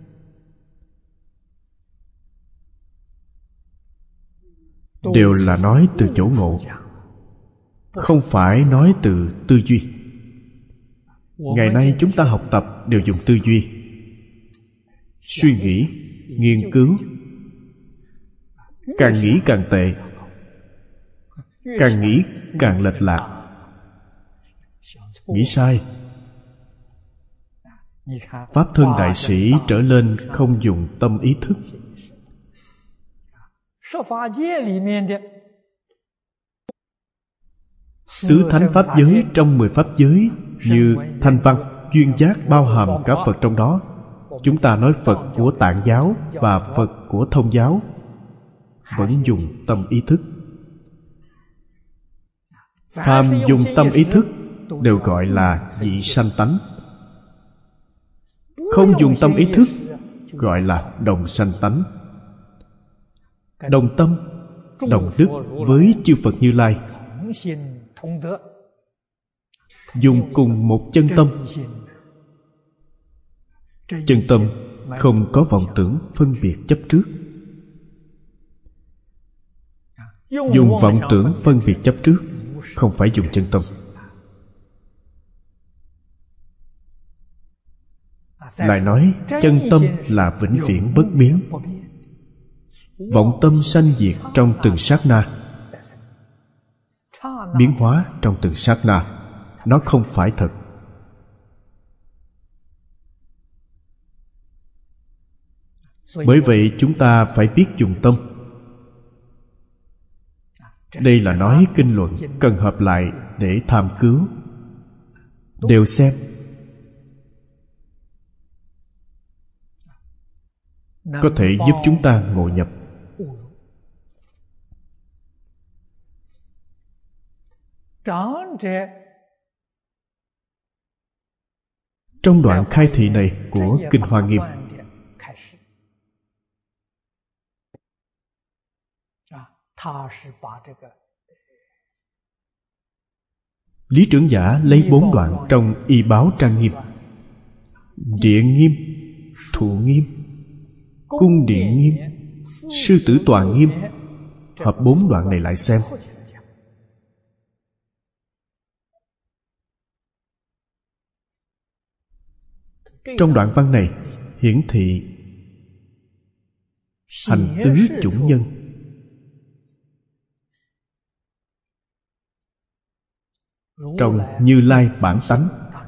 Đều là nói từ chỗ ngộ, không phải nói từ tư duy. Ngày nay chúng ta học tập đều dùng tư duy, suy nghĩ, nghiên cứu. Càng nghĩ càng tệ, càng nghĩ càng lệch lạc, nghĩ sai. Pháp thân đại sĩ trở lên không dùng tâm ý thức. Tứ thánh pháp giới trong 10 pháp giới như thanh văn, duyên giác bao hàm cả Phật trong đó. Chúng ta nói Phật của Tạng giáo và Phật của Thông giáo vẫn dùng tâm ý thức. Phàm dùng tâm ý thức đều gọi là dị sanh tánh. Không dùng tâm ý thức gọi là đồng sanh tánh. đồng tâm, đồng đức với chư Phật Như Lai, dùng cùng một chân tâm. Chân tâm không có vọng tưởng phân biệt chấp trước. Dùng vọng tưởng phân biệt chấp trước không phải dùng chân tâm. Lại nói chân tâm là vĩnh viễn bất biến. Vọng tâm sanh diệt trong từng sát na, biến hóa trong từng sát na. Nó không phải thật. Bởi vậy chúng ta phải biết dùng tâm. Đây là nói kinh luận cần hợp lại để tham cứu. Đều xem. Có thể giúp chúng ta ngộ nhập. Trong đoạn khai thị này của Kinh Hoa Nghiêm, Lý Trưởng Giả lấy 4 đoạn trong Y Báo Trang Nghiêm: Địa Nghiêm, Thụ Nghiêm, Cung Điện Nghiêm, Sư Tử Tòa Nghiêm, hợp 4 đoạn này lại xem. Trong đoạn văn này hiển thị hành tứ chủng nhân. Trong Như Lai bản tánh,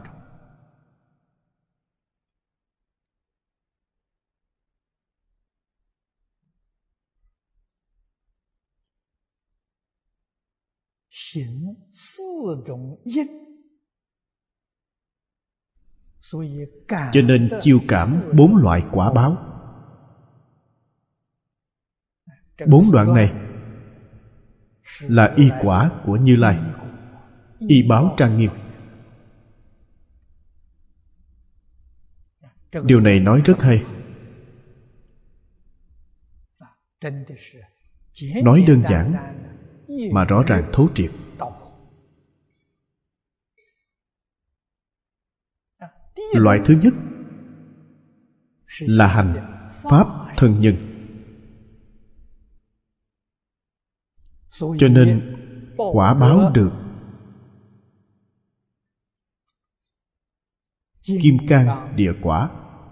cho nên chiêu cảm 4 loại quả báo. 4 đoạn này là y quả của Như Lai, Y Báo Trang Nghiêm. Điều này nói rất hay. Nói đơn giản mà rõ ràng thấu triệt. Loại thứ nhất là hành pháp thân nhân. Cho nên quả báo được kim cang địa quả.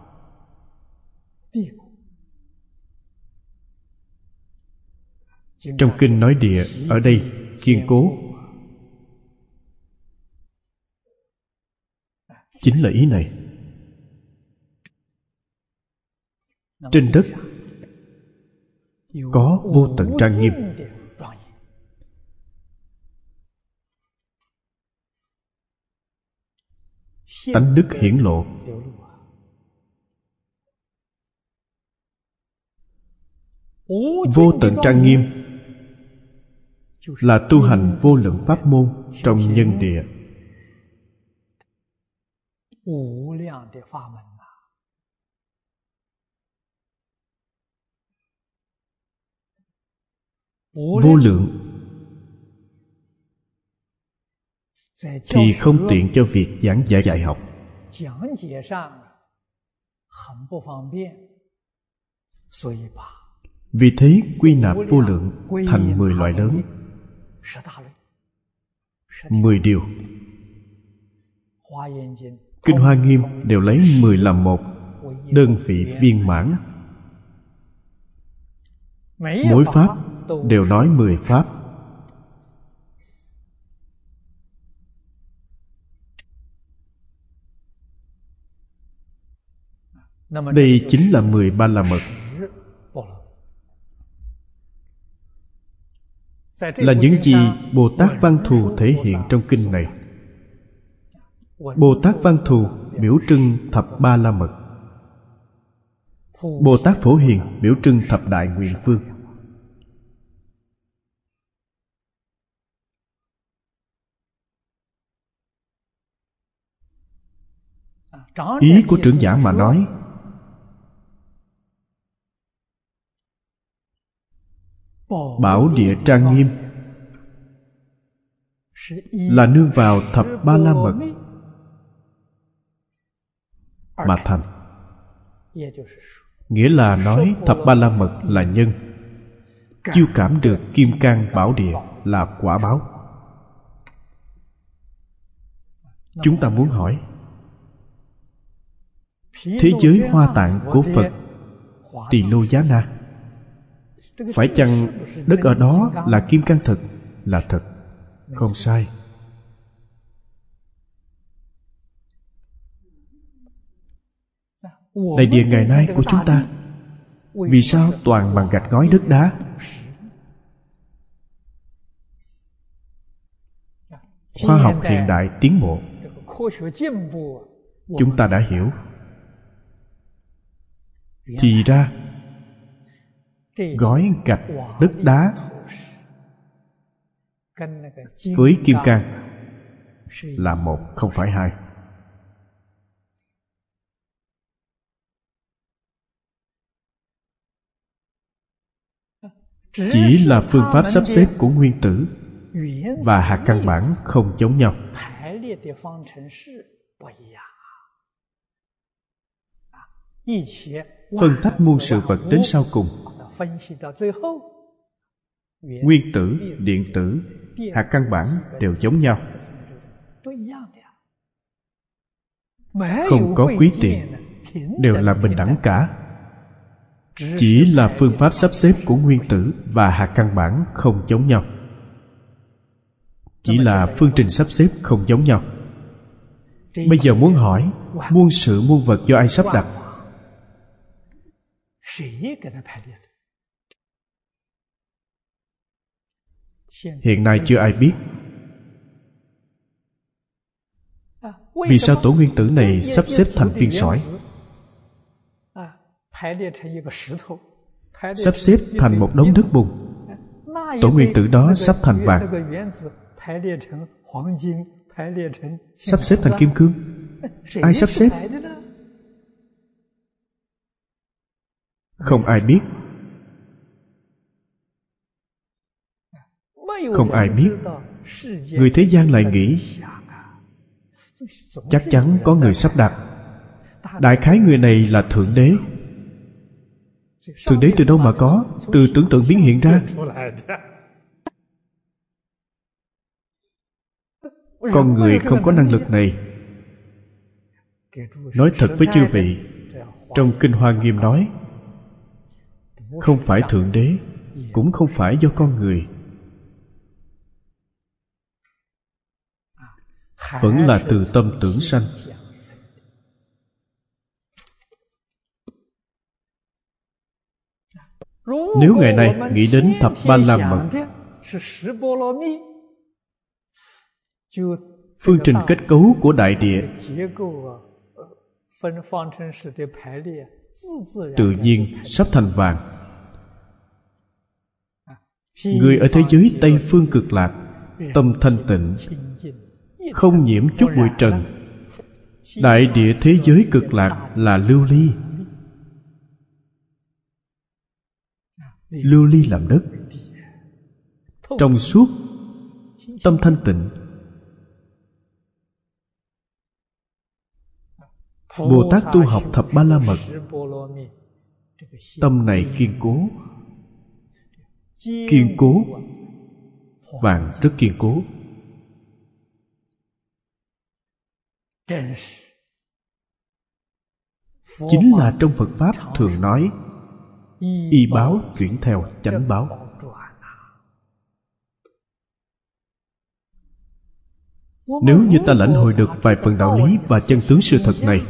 Trong kinh nói địa, ở đây kiên cố, chính là ý này. Trên đất có vô tận trang nghiêm. Tánh đức hiển lộ. Vô tận trang nghiêm là tu hành vô lượng pháp môn trong nhân địa. Vô lượng thì không tiện cho việc giảng dạy dạy học. Vì thế quy nạp vô lượng thành 10 loại lớn, 10 điều. Kinh Hoa Nghiêm đều lấy 10 làm một, đơn vị viên mãn. Mỗi pháp đều nói 10 pháp. Đây chính là 10 Ba La Mật. Là những gì Bồ Tát Văn Thù thể hiện trong kinh này. Bồ Tát Văn Thù biểu trưng thập Ba La Mật. Bồ Tát Phổ Hiền biểu trưng thập Đại Nguyện Vương. Ý của trưởng giả mà nói, Bảo địa trang nghiêm là nương vào thập ba la mật mà thành. Nghĩa là nói thập ba la mật là nhân, chiêu cảm được kim cang bảo địa là quả báo. Chúng ta muốn hỏi, thế giới Hoa Tạng của Phật Tỳ Lô Giá Na, phải chăng đất ở đó là kim cang thực? Là thật, không sai. Đại địa ngày nay của chúng ta, vì sao toàn bằng gạch ngói đất đá? Khoa học hiện đại tiến bộ, chúng ta đã hiểu. Thì ra gói gạch đất đá với kim cang là một, không phải hai. Chỉ là phương pháp sắp xếp của nguyên tử và hạt căn bản không giống nhau. Phân tách muôn sự vật đến sau cùng, nguyên tử, điện tử, hạt căn bản đều giống nhau, không có quý tiện, đều là bình đẳng cả. Chỉ là phương pháp sắp xếp của nguyên tử và hạt căn bản không giống nhau, chỉ là phương trình sắp xếp không giống nhau. Bây giờ muốn hỏi, muôn sự muôn vật do ai sắp đặt? Hiện nay chưa ai biết. Vì sao tổ nguyên tử này sắp xếp thành viên sỏi, sắp xếp thành một đống đất bùn? Tổ nguyên tử đó sắp thành vàng, sắp xếp thành kim cương. Ai sắp xếp? Không ai biết. Không ai biết. Người thế gian lại nghĩ chắc chắn có người sắp đặt. Đại khái người này là Thượng Đế. Thượng Đế từ đâu mà có? Từ tưởng tượng biến hiện ra. Con người không có năng lực này. Nói thật với chư vị, trong Kinh Hoa Nghiêm nói, không phải Thượng Đế, cũng không phải do con người, vẫn là từ tâm tưởng sanh. Nếu ngày nay nghĩ đến thập ba la mật, phương trình kết cấu của đại địa tự nhiên sắp thành vàng. Người ở thế giới Tây Phương Cực Lạc tâm thanh tịnh, không nhiễm chút bụi trần. Đại địa thế giới Cực Lạc là lưu ly. Lưu ly làm đất, trong suốt, tâm thanh tịnh. Bồ Tát tu học thập ba la mật, tâm này kiên cố. Kiên cố, vàng rất kiên cố. Chính là trong Phật Pháp thường nói, y báo chuyển theo chánh báo. Nếu như ta lãnh hội được vài phần đạo lý và chân tướng sự thật này,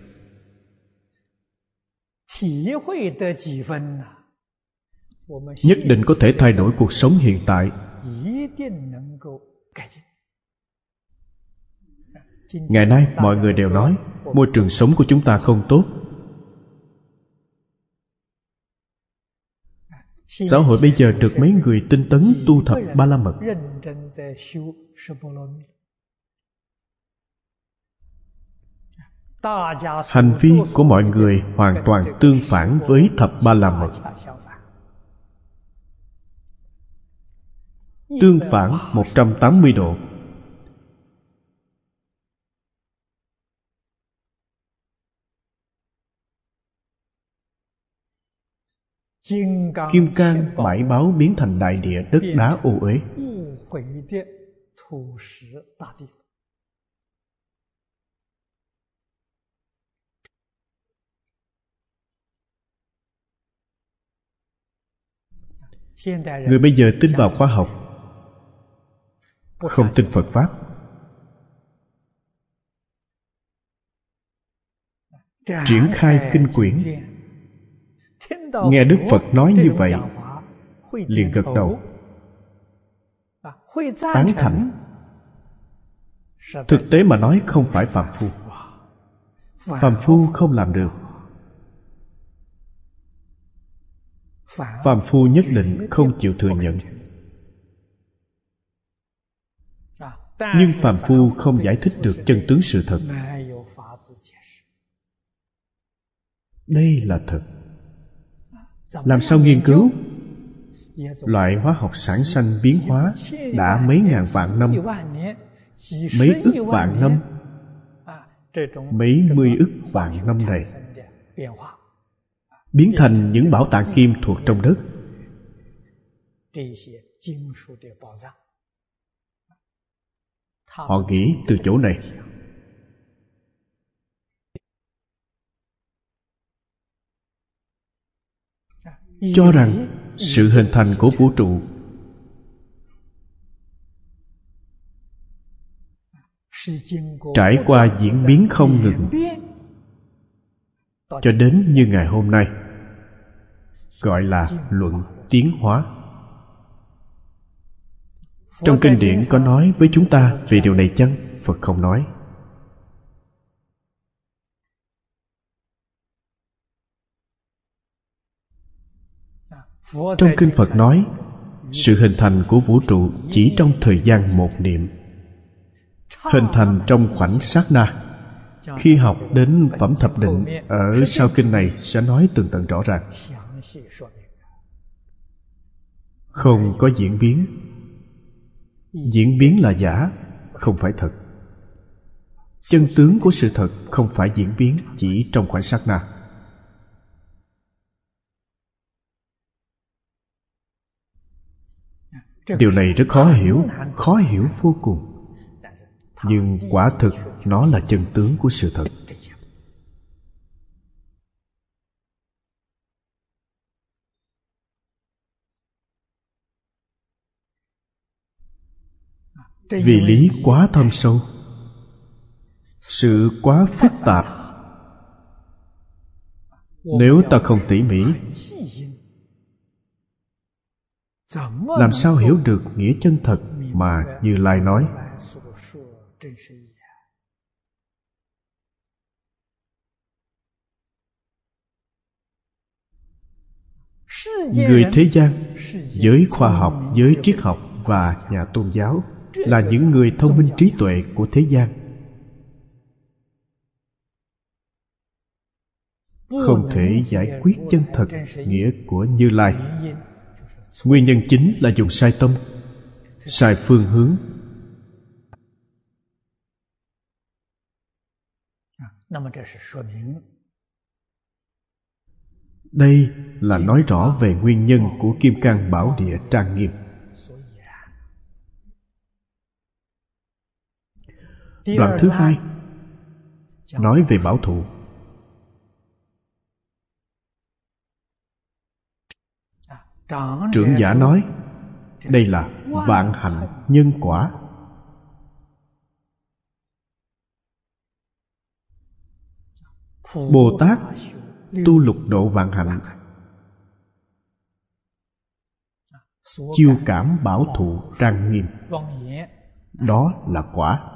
nhất định có thể thay đổi cuộc sống hiện tại. Ngày nay mọi người đều nói môi trường sống của chúng ta không tốt. Xã hội bây giờ được mấy người tinh tấn tu thập ba la mật. Hành vi của mọi người hoàn toàn tương phản với thập ba la mật. tương phản 180 độ. Kim cang bãi báo biến thành đại địa đất đá ô uế. Người bây giờ tin vào khoa học, không tin Phật Pháp. Triển khai kinh quyển, nghe Đức Phật nói như vậy liền gật đầu tán thành. Thực tế mà nói không phải phàm phu. Phàm phu không làm được. Phàm phu nhất định không chịu thừa nhận. Nhưng phàm phu không giải thích được chân tướng sự thật. Đây là thật. Làm sao nghiên cứu? Loại hóa học sản sanh biến hóa đã mấy ngàn vạn năm, mấy ức vạn năm, mấy mươi ức vạn năm này biến thành những bảo tàng kim thuộc trong đất. Họ nghĩ từ chỗ này. Cho rằng sự hình thành của vũ trụ trải qua diễn biến không ngừng cho đến như ngày hôm nay, gọi là luận tiến hóa. Trong kinh điển có nói với chúng ta về điều này chăng? Phật không nói. Trong kinh Phật nói sự hình thành của vũ trụ chỉ trong thời gian một niệm, hình thành trong khoảnh sát na. Khi học đến phẩm thập định ở sau kinh này sẽ nói tường tận rõ ràng. Không có diễn biến. Diễn biến là giả, không phải thật. Chân tướng của sự thật không phải diễn biến chỉ trong khoảnh sát na. Điều này rất khó hiểu vô cùng. Nhưng quả thực nó là chân tướng của sự thật. Vì lý quá thâm sâu, sự quá phức tạp. Nếu ta không tỉ mỉ, làm sao hiểu được nghĩa chân thật mà Như Lai nói? Người thế gian, giới khoa học, giới triết học và nhà tôn giáo là những người thông minh trí tuệ của thế gian, không thể giải quyết chân thật nghĩa của Như Lai. Nguyên nhân chính là dùng sai tâm, sai phương hướng. Đây là nói rõ về nguyên nhân của Kim Cang Bảo Địa trang nghiêm. Đoạn thứ hai nói về bảo thụ. Trưởng giả nói đây là vạn hạnh nhân quả. Bồ Tát tu lục độ vạn hạnh, chiêu cảm bảo thụ trang nghiêm. Đó là quả.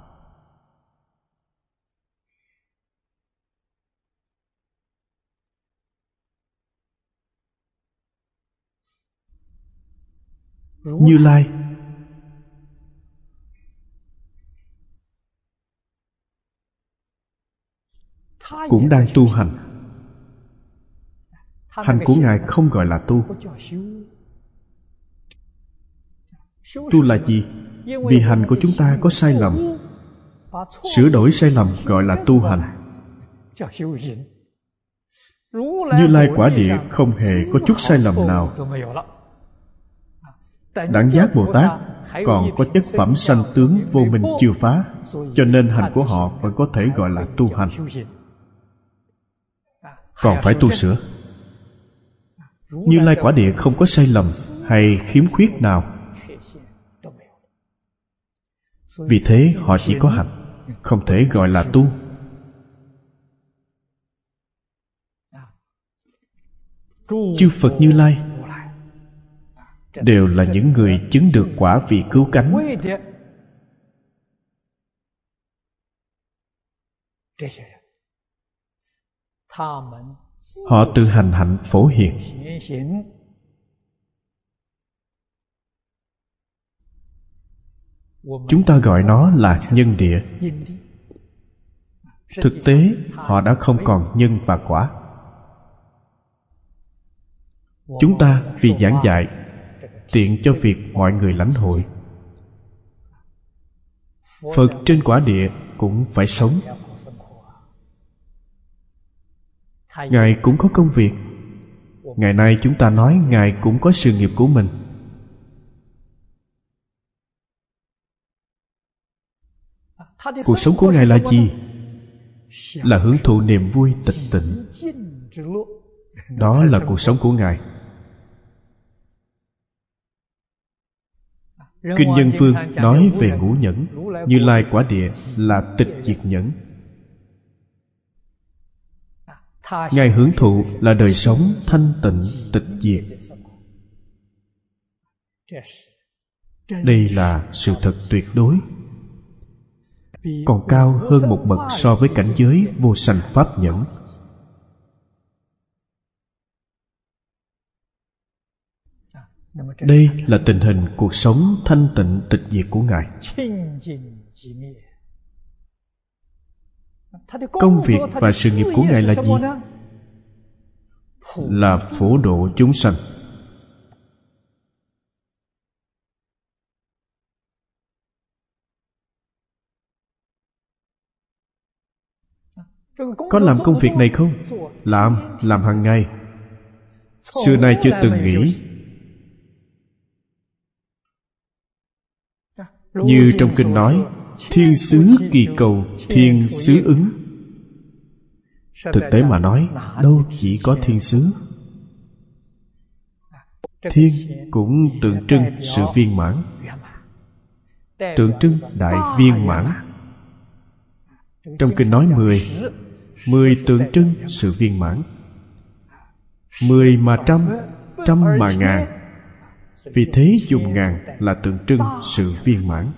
Như Lai cũng đang tu hành. Hành của Ngài không gọi là tu. Tu là gì? Vì hành của chúng ta có sai lầm, sửa đổi sai lầm gọi là tu hành. Như Lai quả địa không hề có chút sai lầm nào. Đẳng giác Bồ Tát còn có chất phẩm sanh tướng vô minh chưa phá, cho nên hành của họ vẫn có thể gọi là tu hành. Còn phải tu sửa. Như Lai quả địa không có sai lầm hay khiếm khuyết nào. Vì thế họ chỉ có hành, không thể gọi là tu. Chư Phật Như Lai đều là những người chứng được quả vị cứu cánh. Họ tự hành hạnh phổ hiền. Chúng ta gọi nó là nhân địa. Thực tế họ đã không còn nhân và quả. Chúng ta vì giảng dạy, tiện cho việc mọi người lãnh hội. Phật trên quả địa cũng phải sống. Ngài cũng có công việc. Ngày nay chúng ta nói Ngài cũng có sự nghiệp của mình. Cuộc sống của Ngài là gì? Là hưởng thụ niềm vui tịch tịnh. Đó là cuộc sống của Ngài. Kinh Nhân Phương nói về ngũ nhẫn. Như Lai quả địa là tịch diệt nhẫn. Ngài hưởng thụ là đời sống thanh tịnh tịch diệt. Đây là sự thật tuyệt đối, còn cao hơn một bậc so với cảnh giới vô sanh pháp nhẫn. Đây là tình hình cuộc sống thanh tịnh tịch diệt của Ngài. Công việc và sự nghiệp của Ngài là gì? Là phổ độ chúng sanh. Có làm công việc này không? Làm hàng ngày. Xưa nay chưa từng nghỉ. Như trong kinh nói, thiên xứ kỳ cầu, thiên xứ ứng. Thực tế mà nói, đâu chỉ có thiên xứ. Thiên cũng tượng trưng sự viên mãn, tượng trưng đại viên mãn. Trong kinh nói 10 tượng trưng sự viên mãn. 10 mà trăm, trăm mà ngàn. Vì thế dùng ngàn là tượng trưng sự viên mãn.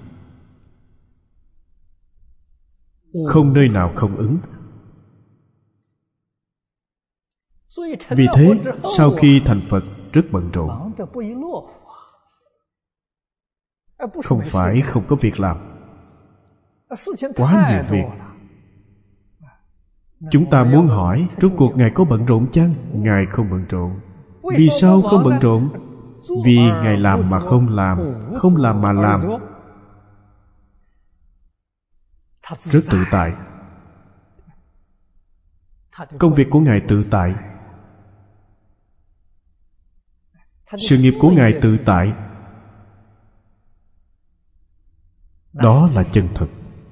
Không nơi nào không ứng. Vì thế sau khi thành Phật rất bận rộn. Không phải không có việc làm, quá nhiều việc. Chúng ta muốn hỏi, rốt cuộc Ngài có bận rộn chăng? Ngài không bận rộn. Vì sao không bận rộn? Vì Ngài làm mà không làm, không làm mà làm. Rất tự tại. Công việc của Ngài tự tại. Sự nghiệp của Ngài tự tại. Đó là chân thực.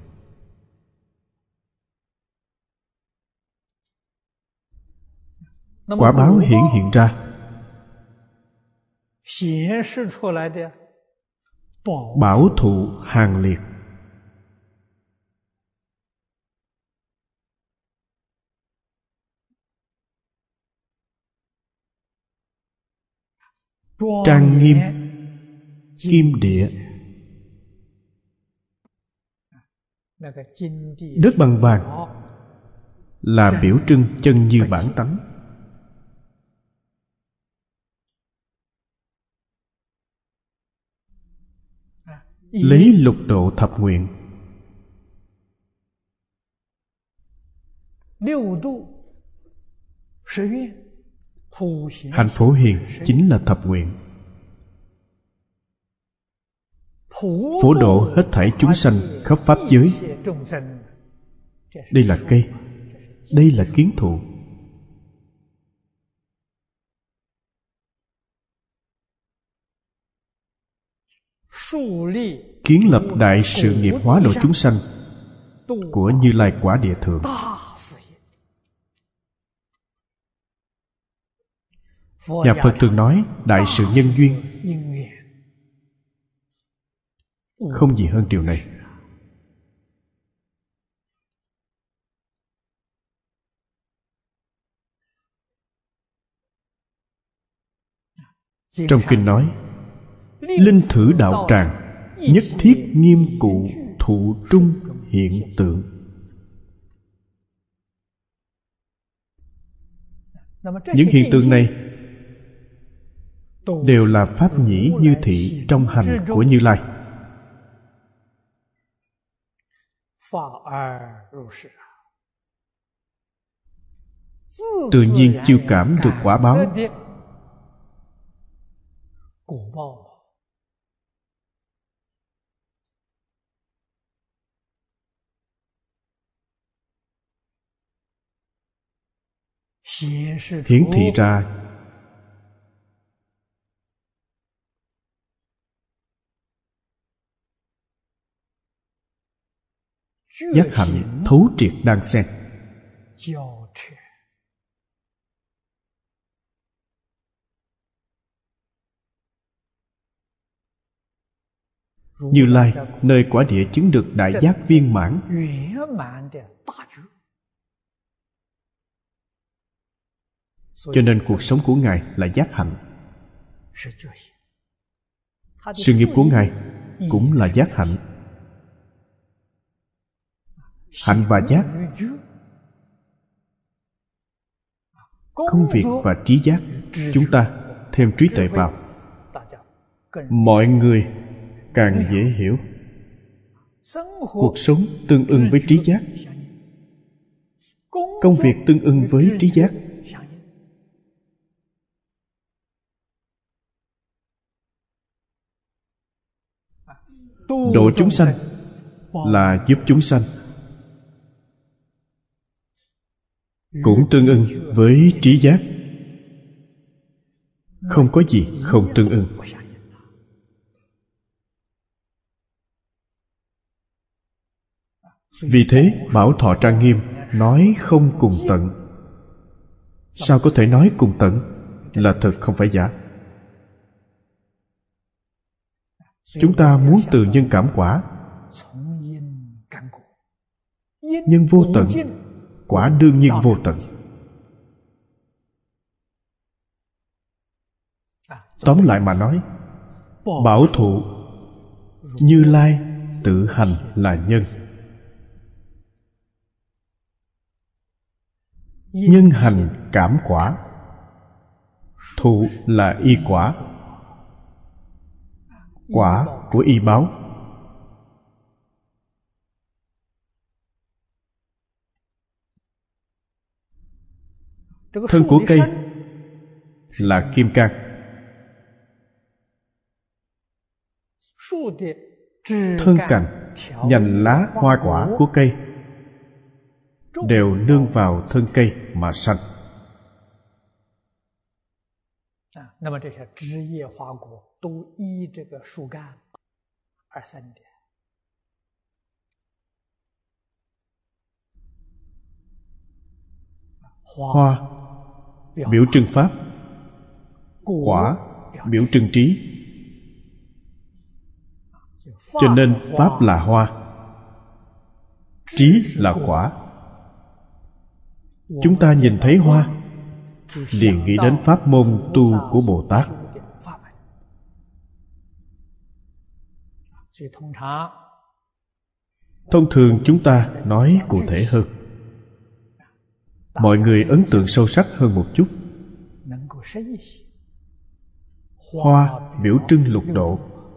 Quả báo hiển hiện ra. Bảo thụ hàng liệt. Trang nghiêm, kim địa. Đất bằng vàng là biểu trưng chân như bản tánh. Lấy lục độ thập nguyện. Hạnh phổ hiền chính là thập nguyện. phổ độ hết thảy chúng sanh khắp pháp giới. Đây là cây, đây là kiến thụ. Kiến lập đại sự nghiệp hóa độ chúng sanh của Như Lai Quả Địa Thượng. Nhà Phật thường nói đại sự nhân duyên, không gì hơn điều này. Trong kinh nói, linh thử đạo tràng, nhất thiết nghiêm cụ thụ trung hiện tượng. Những hiện tượng này đều là pháp nhĩ như thị trong hành của Như Lai. Tự nhiên chiêu cảm được quả báo. Hiển thị ra giác hạnh thấu triệt đan xen. Như Lai nơi quả địa chứng được đại giác viên mãn. Cho nên cuộc sống của Ngài là giác hạnh. Sự nghiệp của Ngài cũng là giác hạnh. Hạnh và giác, công việc và trí giác, chúng ta thêm trí tuệ vào, mọi người càng dễ hiểu. Cuộc sống tương ưng với trí giác, công việc tương ưng với trí giác. Độ chúng sanh là giúp chúng sanh, cũng tương ưng với trí giác. Không có gì không tương ưng. Vì thế Bảo Thọ Trang Nghiêm nói không cùng tận. Sao có thể nói cùng tận? Là thật không phải giả. Chúng ta muốn từ nhân cảm quả, nhân vô tận, quả đương nhiên vô tận. Tóm lại mà nói, bảo thụ Như Lai tự hành là nhân, nhân hành cảm quả, thụ là y quả, quả của y báo. Thân của cây là kim cang, thân cành, nhành lá, hoa quả của cây đều nương vào thân cây mà sanh. Hoa biểu trưng pháp, quả biểu trưng trí. Cho nên pháp là hoa, trí là quả. Chúng ta nhìn thấy hoa liền nghĩ đến pháp môn tu của Bồ Tát. Thông thường chúng ta nói cụ thể hơn, mọi người ấn tượng sâu sắc hơn một chút. Hoa biểu trưng lục độ.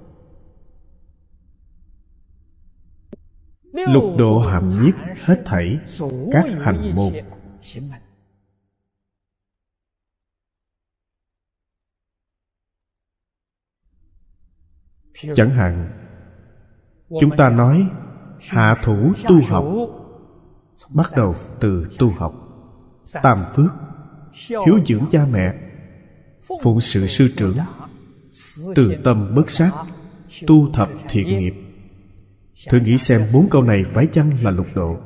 Lục độ hàm nhiếp hết thảy các hành môn. Chẳng hạn Chúng ta nói hạ thủ tu học, bắt đầu từ tu học. Tam phước: hiếu dưỡng cha mẹ, phụng sự sư trưởng, từ tâm bất sát, tu thập thiện nghiệp. Thử nghĩ xem 4 câu này phải chăng là lục độ?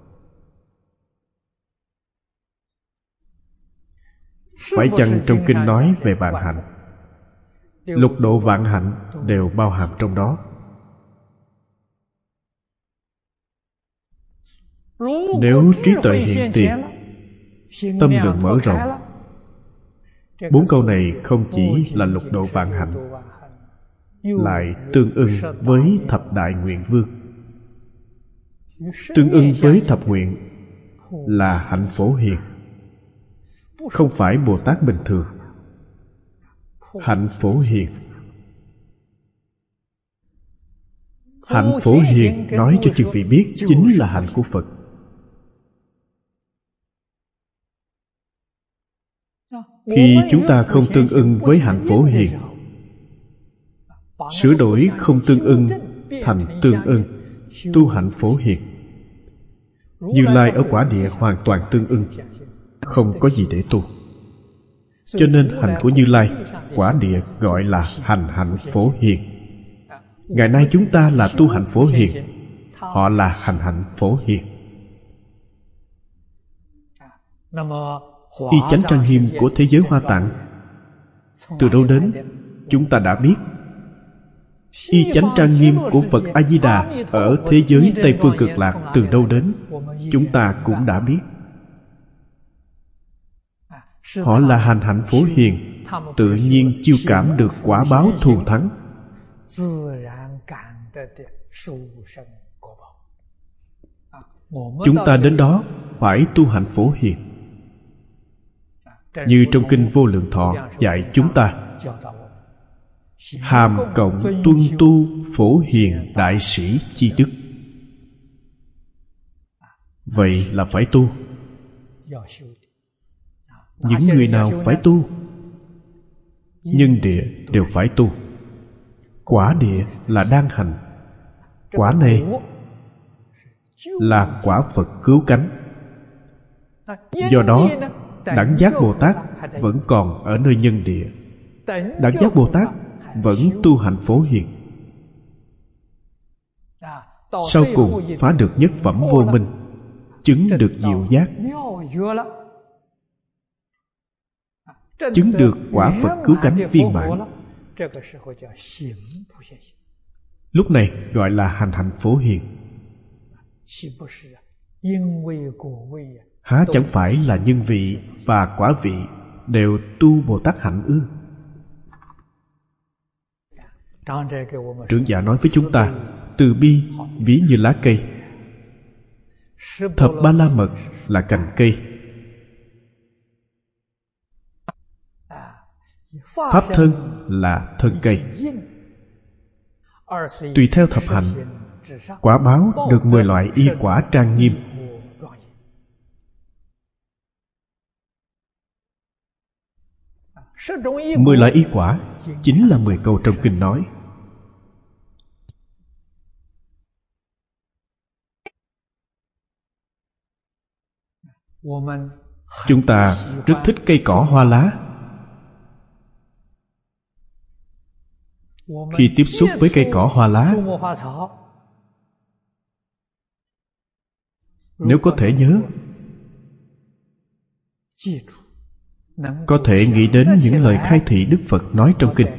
Phải chăng trong kinh nói về vạn hạnh? Lục độ vạn hạnh đều bao hàm trong đó. Nếu trí tuệ hiện tiền, tâm lượng mở rộng, 4 câu này không chỉ là lục độ vạn hạnh, lại tương ưng với thập đại nguyện vương. Tương ưng với thập nguyện là hạnh Phổ Hiền, không phải Bồ Tát bình thường. Hạnh Phổ Hiền. Hạnh Phổ Hiền nói cho chư vị biết chính là hạnh của Phật. Khi chúng ta không tương ưng với hạnh Phổ Hiền, sửa đổi không tương ưng thành tương ưng, tu hạnh Phổ Hiền, Như Lai ở quả địa hoàn toàn tương ưng, không có gì để tu. Cho nên hành của Như Lai, quả địa gọi là hành hạnh Phổ Hiền. Ngày nay chúng ta là tu hạnh Phổ Hiền, họ là hành hạnh Phổ Hiền. Y chánh trang nghiêm của thế giới Hoa Tạng từ đâu đến, chúng ta đã biết. Y chánh trang nghiêm của Phật A Di Đà ở thế giới Tây Phương Cực Lạc từ đâu đến, chúng ta cũng đã biết. Họ là hành hạnh Phổ Hiền, tự nhiên chiêu cảm được quả báo thù thắng. Chúng ta đến đó phải tu hạnh Phổ Hiền. Như trong kinh Vô Lượng Thọ dạy chúng ta, hàm cộng tuân tu Phổ Hiền đại sĩ chi đức. Vậy là phải tu. Những người nào phải tu? Nhân địa đều phải tu. Quả địa là đang hành. Quả này là quả Phật cứu cánh. Do đó, Đẳng Giác Bồ Tát vẫn còn ở nơi nhân địa. Đẳng Giác Bồ Tát vẫn tu hạnh Phổ Hiền. Sau cùng phá được nhất phẩm vô minh, chứng được diệu giác, chứng được quả Phật cứu cánh viên mãn. Lúc này gọi là hành hạnh Phổ Hiền. Há chẳng phải là nhân vị và quả vị đều tu Bồ Tát hạnh ư? Trưởng giả nói với chúng ta, từ bi ví như lá cây, thập ba la mật là cành cây, pháp thân là thân cây. Tùy theo thập hạnh, quả báo được 10 loại y quả trang nghiêm. Mười loại y quả chính là 10 câu trong kinh nói. Chúng ta rất thích cây cỏ hoa lá. Khi tiếp xúc với cây cỏ hoa lá, nếu có thể nhớ, có thể nghĩ đến những lời khai thị Đức Phật nói trong kinh.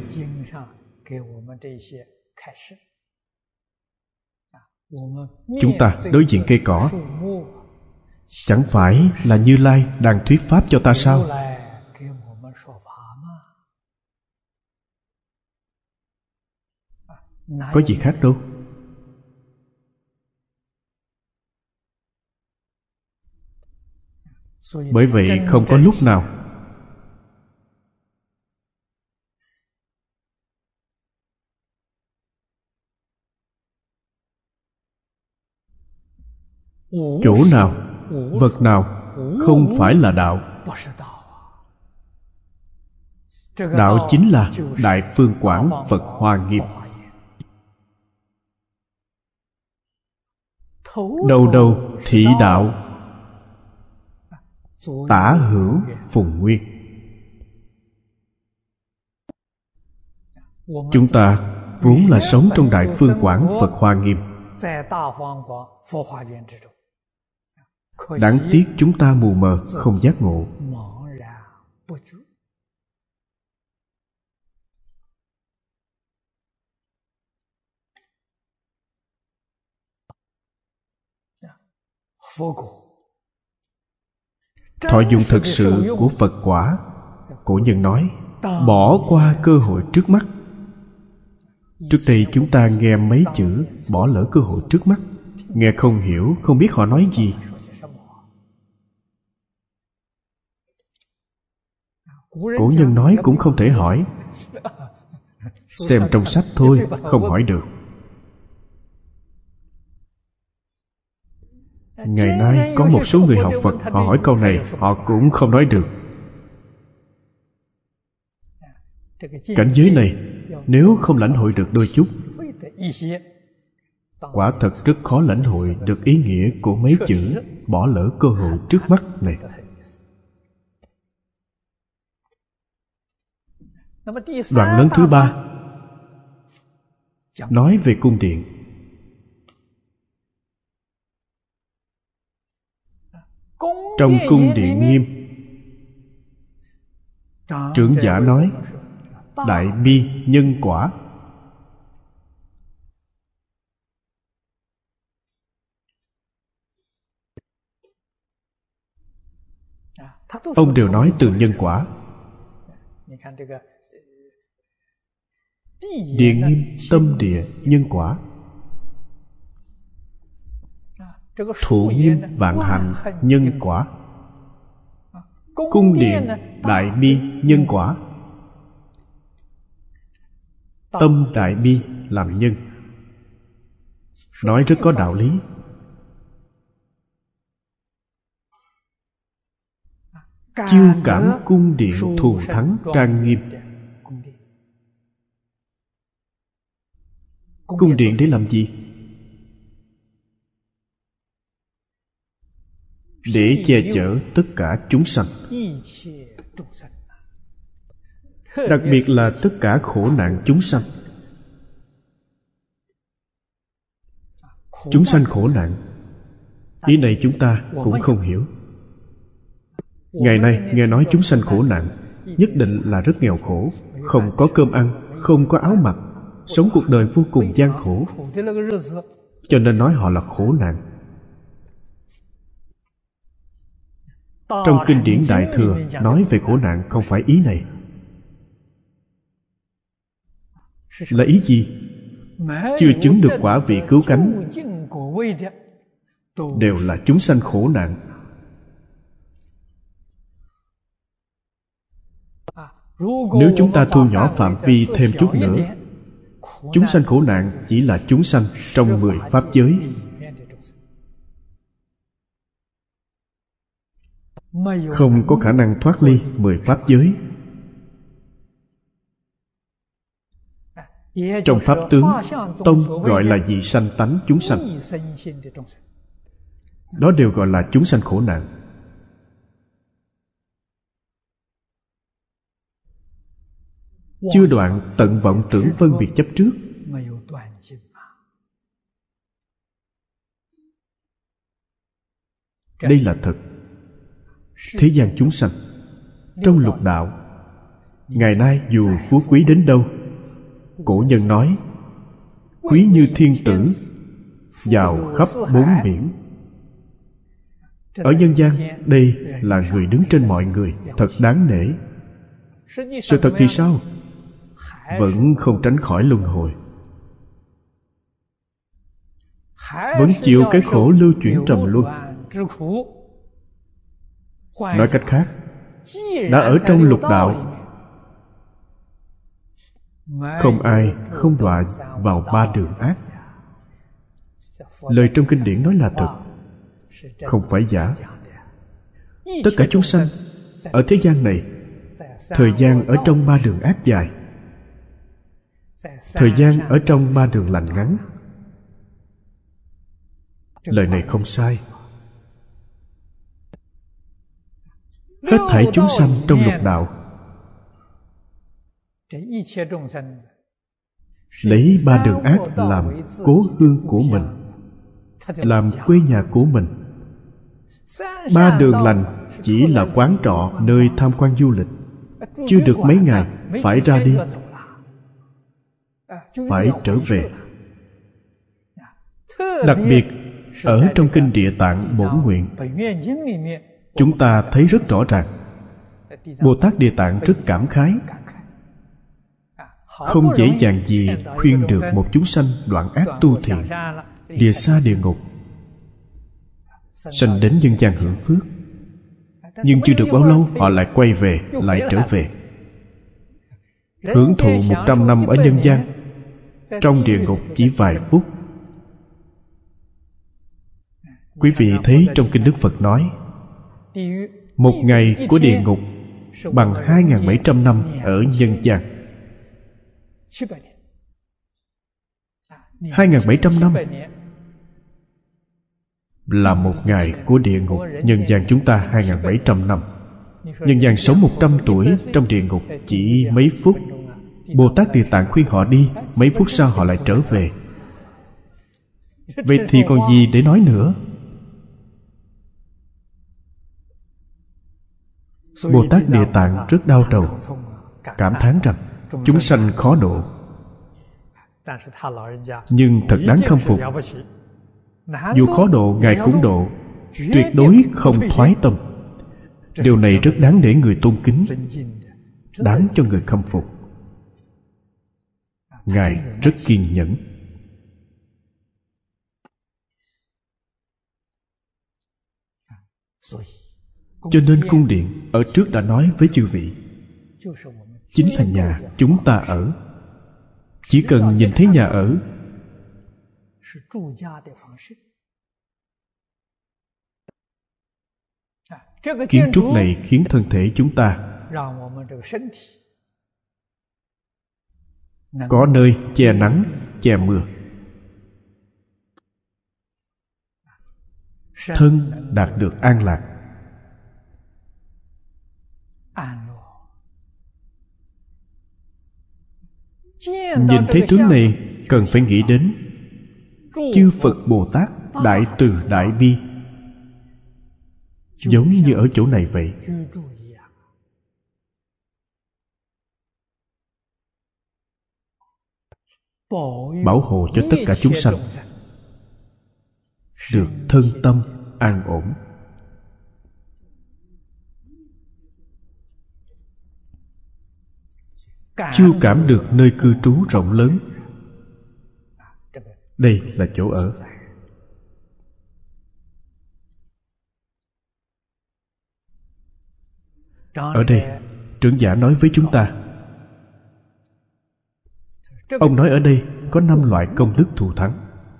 Chúng ta đối diện cây cỏ, chẳng phải là Như Lai đang thuyết pháp cho ta sao? Có gì khác đâu. Bởi vậy không có lúc nào chỗ nào, vật nào không phải là đạo. Đạo chính là Đại Phương Quảng Phật Hoa Nghiêm. đầu đầu thị đạo, tả hữu phùng nguyên. Chúng ta vốn là sống trong Đại Phương Quảng Phật Hoa Nghiêm. Đáng tiếc chúng ta mù mờ, không giác ngộ. Thọ dụng thực sự của Phật quả, cổ nhân nói, bỏ qua cơ hội trước mắt. Trước đây chúng ta nghe mấy chữ bỏ lỡ cơ hội trước mắt, nghe không hiểu, không biết họ nói gì. Cổ nhân nói cũng không thể hỏi, xem trong sách thôi, không hỏi được. Ngày nay có một số người học Phật, họ hỏi câu này, họ cũng không nói được. Cảnh giới này, nếu không lãnh hội được đôi chút, quả thật rất khó lãnh hội được ý nghĩa của mấy chữ bỏ lỡ cơ hội trước mắt này. Đoạn lớn thứ 3 nói về cung điện. Trong cung điện Nghiêm, trưởng giả nói đại bi nhân quả. Ông đều nói từ nhân quả. Địa Nghiêm tâm địa nhân quả, Thụ Nghiêm vạn hạnh nhân quả, cung điện đại bi nhân quả. Tâm đại bi làm nhân, nói rất có đạo lý. Chiêu cảm cung điện thù thắng trang nghiêm. Cung điện để làm gì? Để che chở tất cả chúng sanh, đặc biệt là tất cả khổ nạn chúng sanh. Chúng sanh khổ nạn, ý này chúng ta cũng không hiểu. Ngày nay nghe nói chúng sanh khổ nạn, nhất định là rất nghèo khổ, không có cơm ăn, không có áo mặc, sống cuộc đời vô cùng gian khổ, cho nên nói họ là khổ nạn. Trong kinh điển Đại Thừa nói về khổ nạn không phải ý này. Là ý gì? Chưa chứng được quả vị cứu cánh đều là chúng sanh khổ nạn. Nếu chúng ta thu nhỏ phạm vi thêm chút nữa, chúng sanh khổ nạn chỉ là chúng sanh trong 10 pháp giới, không có khả năng thoát ly 10 pháp giới. Trong Pháp tướng, Tông gọi là dị sanh tánh chúng sanh. Đó đều gọi là chúng sanh khổ nạn. Chưa đoạn tận vọng tưởng phân biệt chấp trước. Đây là thật. Thế gian chúng sanh trong lục đạo, ngày nay dù phú quý đến đâu, cổ nhân nói quý như thiên tử, giàu khắp bốn biển. Ở nhân gian, đây là người đứng trên mọi người, thật đáng nể. Sự thật thì sao? Vẫn không tránh khỏi luân hồi, vẫn chịu cái khổ lưu chuyển trầm luân. Nói cách khác, đã ở trong lục đạo, không ai không đọa vào ba đường ác. Lời trong kinh điển nói là thật, không phải giả. Tất cả chúng sanh ở thế gian này, thời gian ở trong ba đường ác dài, thời gian ở trong ba đường lành ngắn. Lời này không sai. Hết thảy chúng sanh trong lục đạo lấy ba đường ác làm cố hương của mình, làm quê nhà của mình. Ba đường lành chỉ là quán trọ, nơi tham quan du lịch. Chưa được mấy ngày phải ra đi, phải trở về. Đặc biệt ở trong kinh Địa Tạng Bổn Nguyện, chúng ta thấy rất rõ ràng. Bồ Tát Địa Tạng rất cảm khái, không dễ dàng gì khuyên được một chúng sanh đoạn ác tu thiện, lìa xa địa ngục, sanh đến nhân gian hưởng phước. Nhưng chưa được bao lâu họ lại quay về, lại trở về, hưởng thụ 100 năm ở nhân gian, trong địa ngục chỉ vài phút. Quý vị thấy trong kinh Đức Phật nói, một ngày của địa ngục bằng 2.700 năm ở nhân gian. 2.700 năm là một ngày của địa ngục. Nhân gian chúng ta 2.700 năm. Nhân gian sống 100 tuổi, trong địa ngục chỉ mấy phút. Bồ Tát Địa Tạng khuyên họ đi, mấy phút sau họ lại trở về. Vậy thì còn gì để nói nữa? Bồ Tát Địa Tạng rất đau đầu, cảm thán rằng chúng sanh khó độ. Nhưng thật đáng khâm phục, dù khó độ Ngài cũng độ, tuyệt đối không thoái tâm. Điều này rất đáng để người tôn kính, đáng cho người khâm phục. Ngài rất kiên nhẫn. Cho nên cung điện ở trước đã nói với chư vị, chính là nhà chúng ta ở. Chỉ cần nhìn thấy nhà ở, kiến trúc này khiến thân thể chúng ta có nơi che nắng, che mưa. Thân đạt được an lạc. Nhìn thấy tướng này, cần phải nghĩ đến chư Phật Bồ Tát đại từ đại bi, giống như ở chỗ này vậy. Bảo hộ cho tất cả chúng sanh được thân tâm an ổn. Chiêu cảm được nơi cư trú rộng lớn. Đây là chỗ ở. Ở đây, trưởng giả nói với chúng ta, ông nói ở đây có 5 loại công đức thù thắng.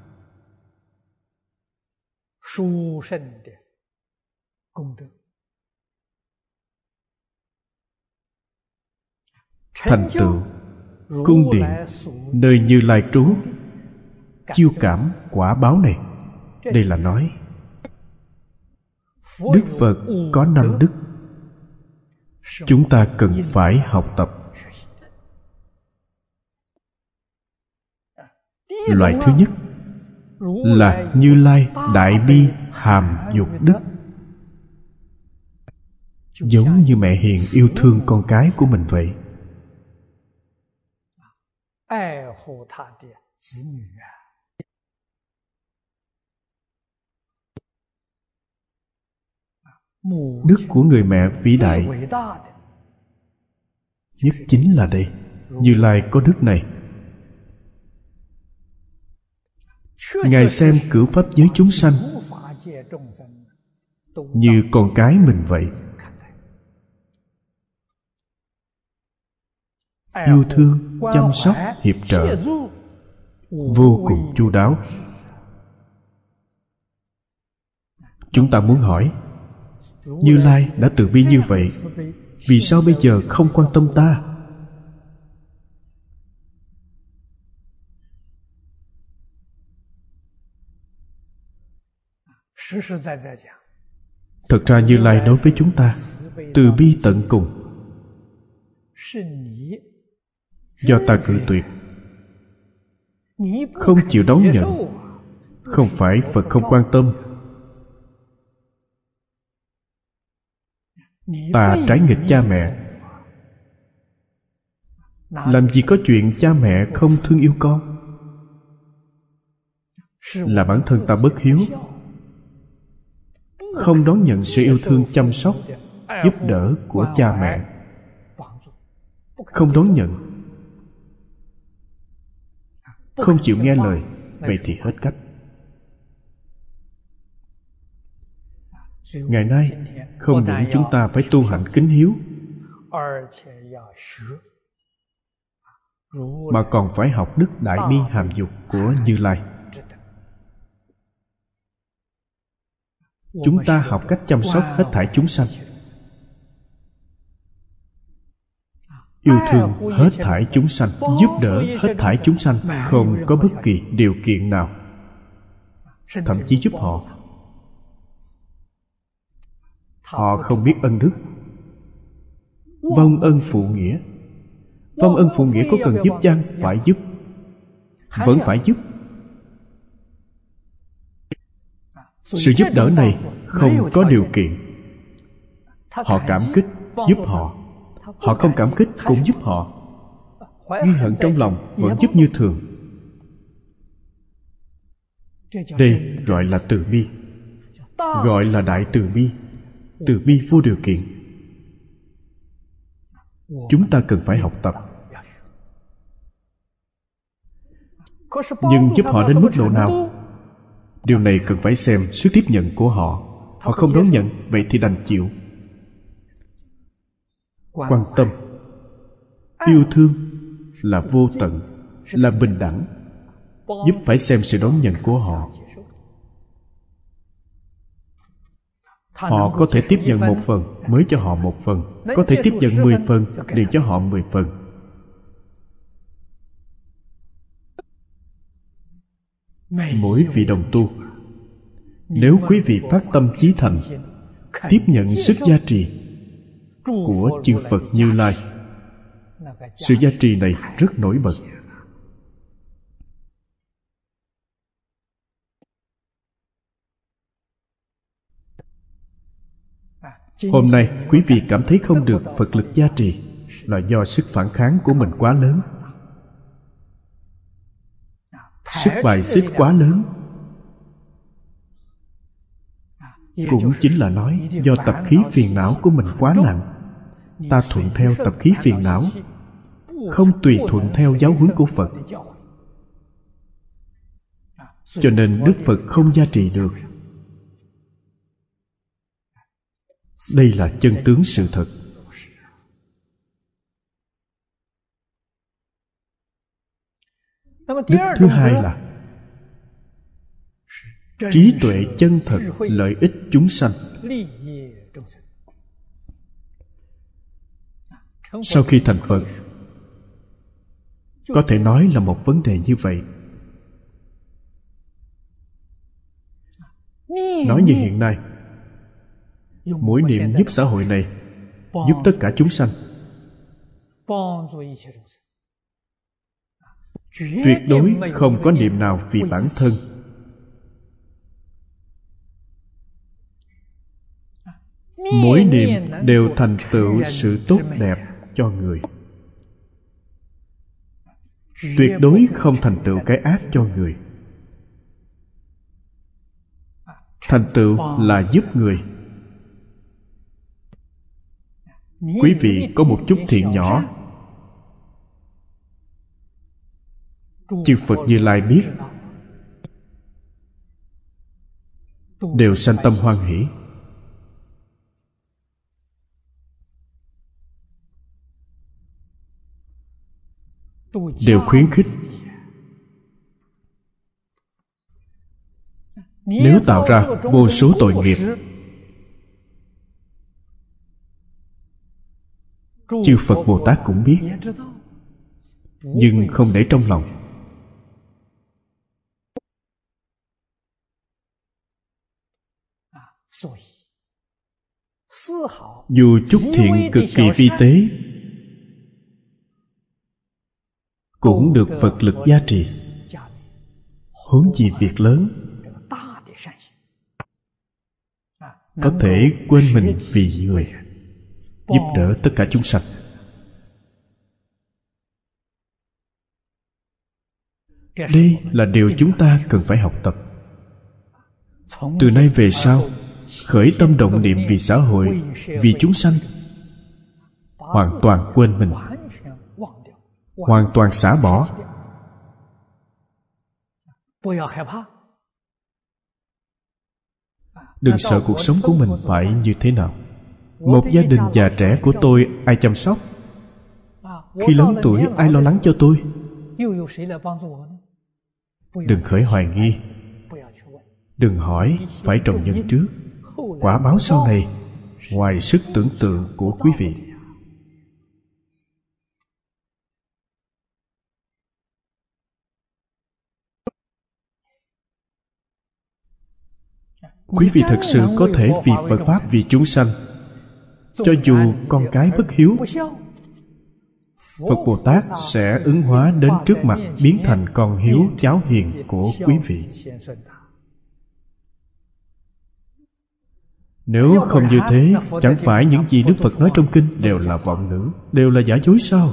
Thành tựu cung điện nơi Như Lai trú, chiêu cảm quả báo này. Đây là nói Đức Phật có 5 đức, chúng ta cần phải học tập. Loại thứ nhất là Như Lai đại bi hàm dục đức, giống như mẹ hiền yêu thương con cái của mình vậy. Đức của người mẹ vĩ đại nhất chính là đây. Như Lai có đức này. Ngài xem cửu pháp giới chúng sanh như con cái mình vậy, yêu thương, chăm sóc, hiệp trợ vô cùng chu đáo. Chúng ta muốn hỏi, Như Lai đã từ bi như vậy, vì sao bây giờ không quan tâm ta? Thật ra Như Lai đối với chúng ta từ bi tận cùng, do ta cự tuyệt, không chịu đón nhận. Không phải Phật không quan tâm. Ta trái nghịch cha mẹ. Làm gì có chuyện cha mẹ không thương yêu con? Là bản thân ta bất hiếu, không đón nhận sự yêu thương chăm sóc, giúp đỡ của cha mẹ. Không đón nhận, không chịu nghe lời, vậy thì hết cách. Ngày nay không những chúng ta phải tu hành kính hiếu, mà còn phải học đức đại bi hàm dục của Như Lai. Chúng ta học cách chăm sóc hết thảy chúng sanh, yêu thương hết thảy chúng sanh, giúp đỡ hết thảy chúng sanh, không có bất kỳ điều kiện nào, thậm chí giúp họ. Họ không biết ân đức, vong ân phụ nghĩa. Vong ân phụ nghĩa có cần giúp chăng? Phải giúp, vẫn phải giúp. Sự giúp đỡ này không có điều kiện. Họ cảm kích, giúp họ. Họ không cảm kích, cũng giúp họ. Ghi hận trong lòng, vẫn giúp như thường. Đây gọi là từ bi, gọi là đại từ bi, từ bi vô điều kiện. Chúng ta cần phải học tập. Nhưng giúp họ đến mức độ nào? Điều này cần phải xem sức tiếp nhận của họ. Họ không đón nhận, vậy thì đành chịu. Quan tâm, yêu thương là vô tận, là bình đẳng. Giúp phải xem sự đón nhận của họ. Họ có thể tiếp nhận 1 phần, mới cho họ 1 phần. Có thể tiếp nhận 10 phần, liền cho họ 10 phần. Mỗi vị đồng tu, nếu quý vị phát tâm chí thành, tiếp nhận sức gia trì của chư Phật Như Lai, sự gia trì này rất nổi bật. Hôm nay quý vị cảm thấy không được Phật lực gia trì, là do sức phản kháng của mình quá lớn, sức bài xích quá lớn. Cũng chính là nói do tập khí phiền não của mình quá nặng. Ta thuận theo tập khí phiền não, không tùy thuận theo giáo huấn của Phật, cho nên Đức Phật không gia trì được. Đây là chân tướng sự thật. Đức thứ hai là trí tuệ chân thật lợi ích chúng sanh. Sau khi thành Phật, có thể nói là một vấn đề như vậy. Nói như hiện nay, mỗi niệm giúp xã hội này, giúp tất cả chúng sanh, tuyệt đối không có niệm nào vì bản thân. Mỗi niệm đều thành tựu sự tốt đẹp cho người, tuyệt đối không thành tựu cái ác cho người. Thành tựu là giúp người. Quý vị có một chút thiện nhỏ, chư Phật Như Lai biết, đều sanh tâm hoan hỷ. Đều khuyến khích. Nếu tạo ra vô số tội nghiệp, chư Phật Bồ Tát cũng biết, nhưng không để trong lòng. Dù chút thiện cực kỳ vi tế cũng được Phật lực gia trì, huống gì việc lớn, có thể quên mình vì người, giúp đỡ tất cả chúng sanh. Đây là điều chúng ta cần phải học tập. Từ nay về sau, khởi tâm động niệm vì xã hội, vì chúng sanh, hoàn toàn quên mình, hoàn toàn xả bỏ. Đừng sợ cuộc sống của mình phải như thế nào. Một gia đình già trẻ của tôi ai chăm sóc? Khi lớn tuổi ai lo lắng cho tôi? Đừng khởi hoài nghi, đừng hỏi phải trồng nhân trước, quả báo sau này ngoài sức tưởng tượng của quý vị. Quý vị thật sự có thể vì Phật Pháp, vì chúng sanh, cho dù con cái bất hiếu, Phật Bồ Tát sẽ ứng hóa đến trước mặt, biến thành con hiếu cháu hiền của quý vị. Nếu không như thế, chẳng phải những gì Đức Phật nói trong kinh đều là vọng ngữ, đều là giả dối sao?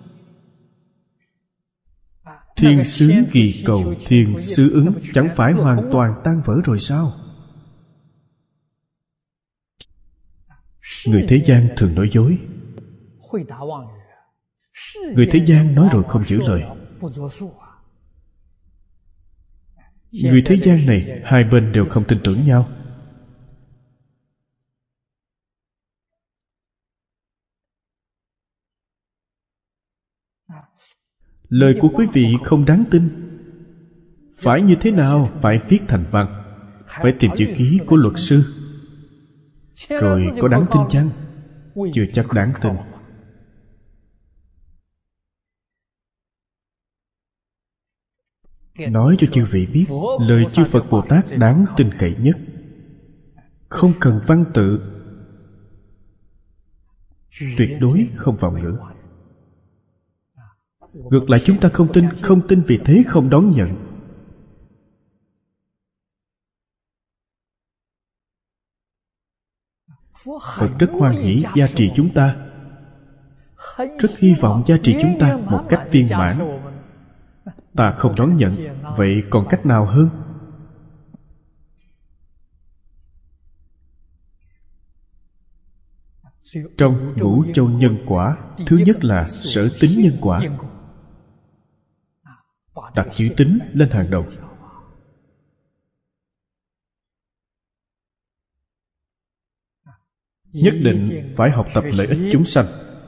Thiên xứ kỳ cầu, thiên xứ ứng, chẳng phải hoàn toàn tan vỡ rồi sao? Người thế gian thường nói dối. Người thế gian nói rồi không giữ lời. Người thế gian này hai bên đều không tin tưởng nhau. Lời của quý vị không đáng tin. Phải như thế nào? Phải viết thành văn, phải tìm chữ ký của luật sư. Rồi có đáng tin chăng? Chưa chắc đáng tin. Nói cho chư vị biết, lời chư Phật Bồ Tát đáng tin cậy nhất. Không cần văn tự, tuyệt đối không vọng ngữ. Ngược lại chúng ta không tin vì thế không đón nhận. Phật rất hoan hỷ gia trì chúng ta, rất hy vọng gia trì chúng ta một cách viên mãn. Ta không đón nhận, vậy còn cách nào hơn? Trong ngũ châu nhân quả, thứ nhất là sở tính nhân quả. Đặt chữ tính lên hàng đầu. Nhất định phải học tập lợi ích chúng sanh.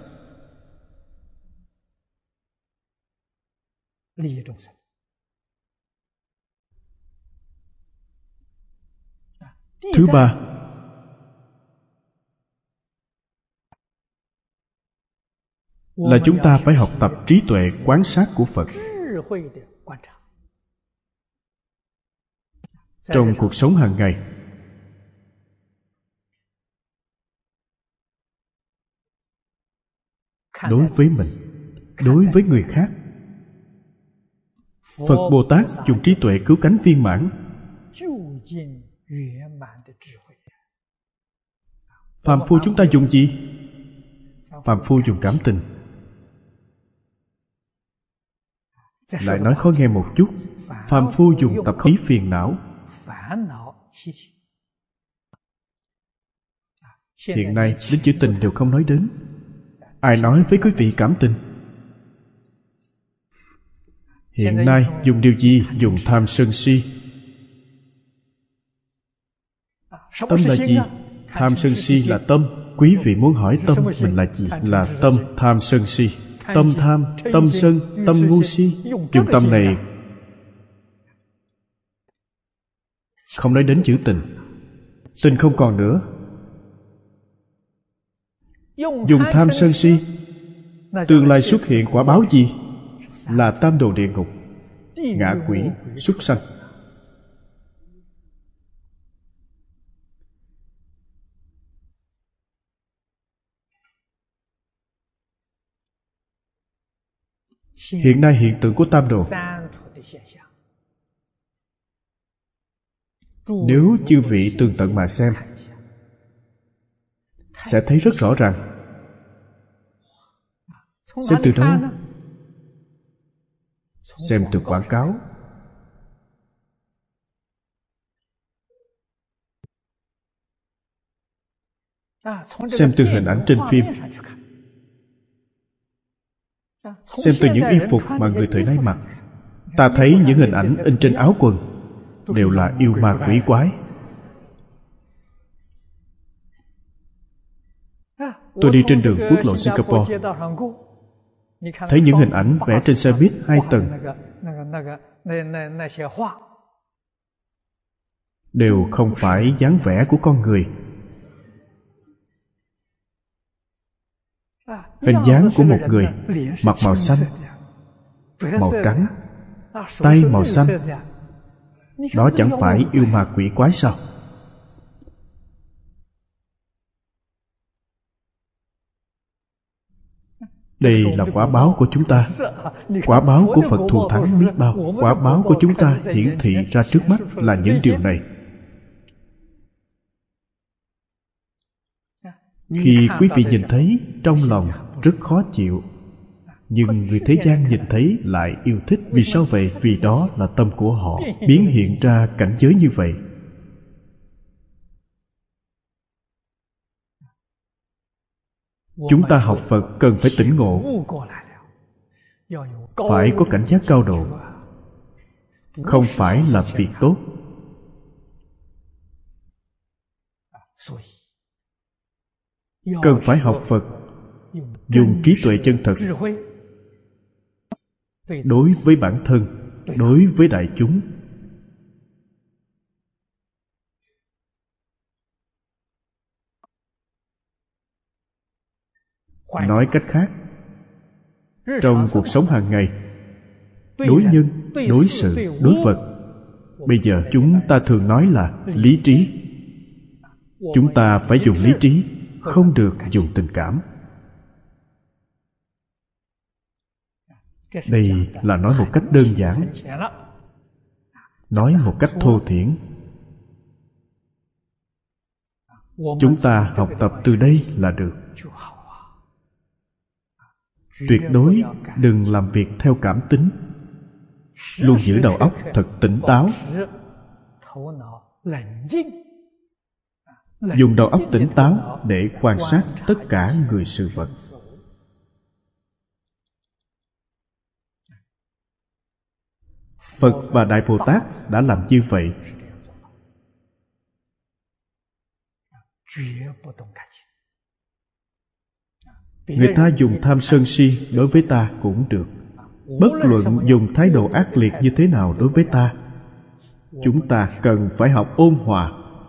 Thứ ba, là chúng ta phải học tập trí tuệ quán sát của Phật. Trong cuộc sống hàng ngày, đối với mình, đối với người khác, Phật Bồ Tát dùng trí tuệ cứu cánh viên mãn. Phàm phu chúng ta dùng gì? Phàm phu dùng cảm tình. Lại nói khó nghe một chút, phàm phu dùng tập khí phiền não. Hiện nay đến chữ tình đều không nói đến. Ai nói với quý vị cảm tình? Hiện nay dùng điều gì? Dùng tham sân si. Tâm là gì? Tham sân si là tâm. Quý vị muốn hỏi tâm mình là gì? Là tâm tham sân si. Tâm tham, tâm sân, tâm ngu si. Dùng tâm này không nói đến chữ tình. Tình không còn nữa. Dùng tham sân si, tương lai xuất hiện quả báo gì? Là tam đồ địa ngục, ngạ quỷ, súc sanh. Hiện nay hiện tượng của tam đồ, nếu chư vị tường tận mà xem, sẽ thấy rất rõ ràng. Xem từ đâu? Xem từ quảng cáo. Xem từ hình ảnh trên phim. Xem từ những y phục mà người thời nay mặc. Ta thấy những hình ảnh in trên áo quần đều là yêu ma quỷ quái. Tôi đi trên đường quốc lộ Singapore, thấy những hình ảnh vẽ trên xe buýt 2 tầng đều không phải dáng vẻ của con người. Hình dáng của một người mặt màu xanh, màu trắng, tay màu xanh. Đó chẳng phải yêu ma quỷ quái sao? Đây là quả báo của chúng ta. Quả báo của Phật thù thắng biết bao. Quả báo của chúng ta hiển thị ra trước mắt là những điều này. Khi quý vị nhìn thấy, trong lòng rất khó chịu, nhưng người thế gian nhìn thấy lại yêu thích. Vì sao vậy? Vì đó là tâm của họ biến hiện ra cảnh giới như vậy. Chúng ta học Phật cần phải tỉnh ngộ, phải có cảnh giác cao độ. Không phải là việc tốt. Cần phải học Phật, dùng trí tuệ chân thật đối với bản thân, đối với đại chúng. Nói cách khác, trong cuộc sống hàng ngày, đối nhân, đối sự, đối vật, bây giờ chúng ta thường nói là lý trí. Chúng ta phải dùng lý trí, không được dùng tình cảm. Đây là nói một cách đơn giản, nói một cách thô thiển. Chúng ta học tập từ đây là được. Tuyệt đối đừng làm việc theo cảm tính, luôn giữ đầu óc thật tỉnh táo. Dùng đầu óc tỉnh táo để quan sát tất cả người sự vật. Phật và Đại Bồ Tát đã làm như vậy. Người ta dùng tham sân si đối với ta cũng được. Bất luận dùng thái độ ác liệt như thế nào đối với ta, chúng ta cần phải học ôn hòa,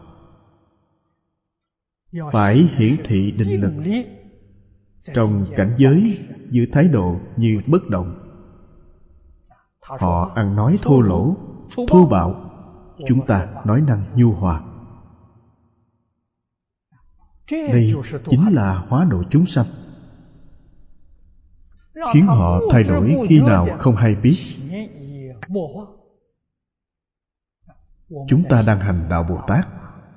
phải hiển thị định lực. Trong cảnh giới giữ thái độ như bất động. Họ ăn nói thô lỗ, thô bạo, chúng ta nói năng nhu hòa. Đây chính là hóa độ chúng sanh, khiến họ thay đổi khi nào không hay biết. Chúng ta đang hành đạo Bồ Tát,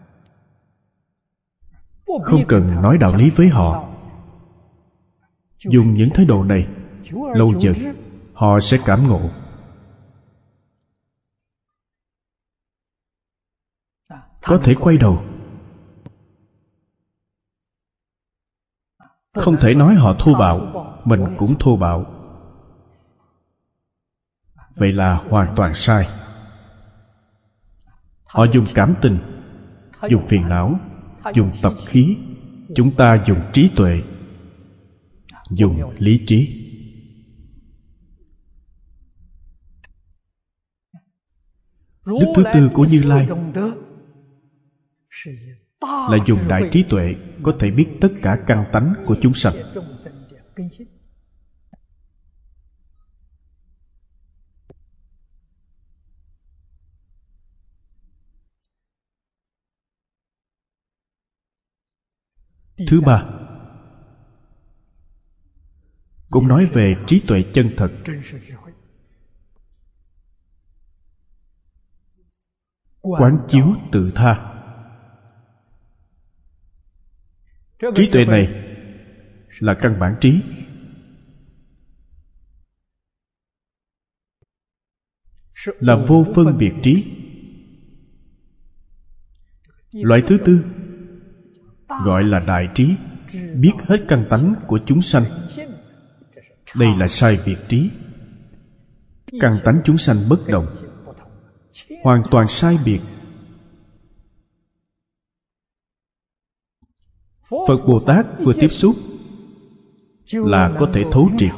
không cần nói đạo lý với họ. Dùng những thái độ này, lâu dần họ sẽ cảm ngộ. Có thể quay đầu. Không thể nói họ thô bạo, mình cũng thô bạo. Vậy là hoàn toàn sai. Họ dùng cảm tình, dùng phiền não, dùng tập khí. Chúng ta dùng trí tuệ, dùng lý trí. Đức thứ tư của Như Lai là dùng đại trí tuệ có thể biết tất cả căn tánh của chúng sanh. Thứ ba, cũng nói về trí tuệ chân thật. Quán chiếu tự tha. Trí tuệ này là căn bản trí, là vô phân biệt trí. Loại thứ tư gọi là đại trí, biết hết căn tánh của chúng sanh. Đây là sai biệt trí. Căn tánh chúng sanh bất đồng, hoàn toàn sai biệt. Phật Bồ Tát vừa tiếp xúc là có thể thấu triệt,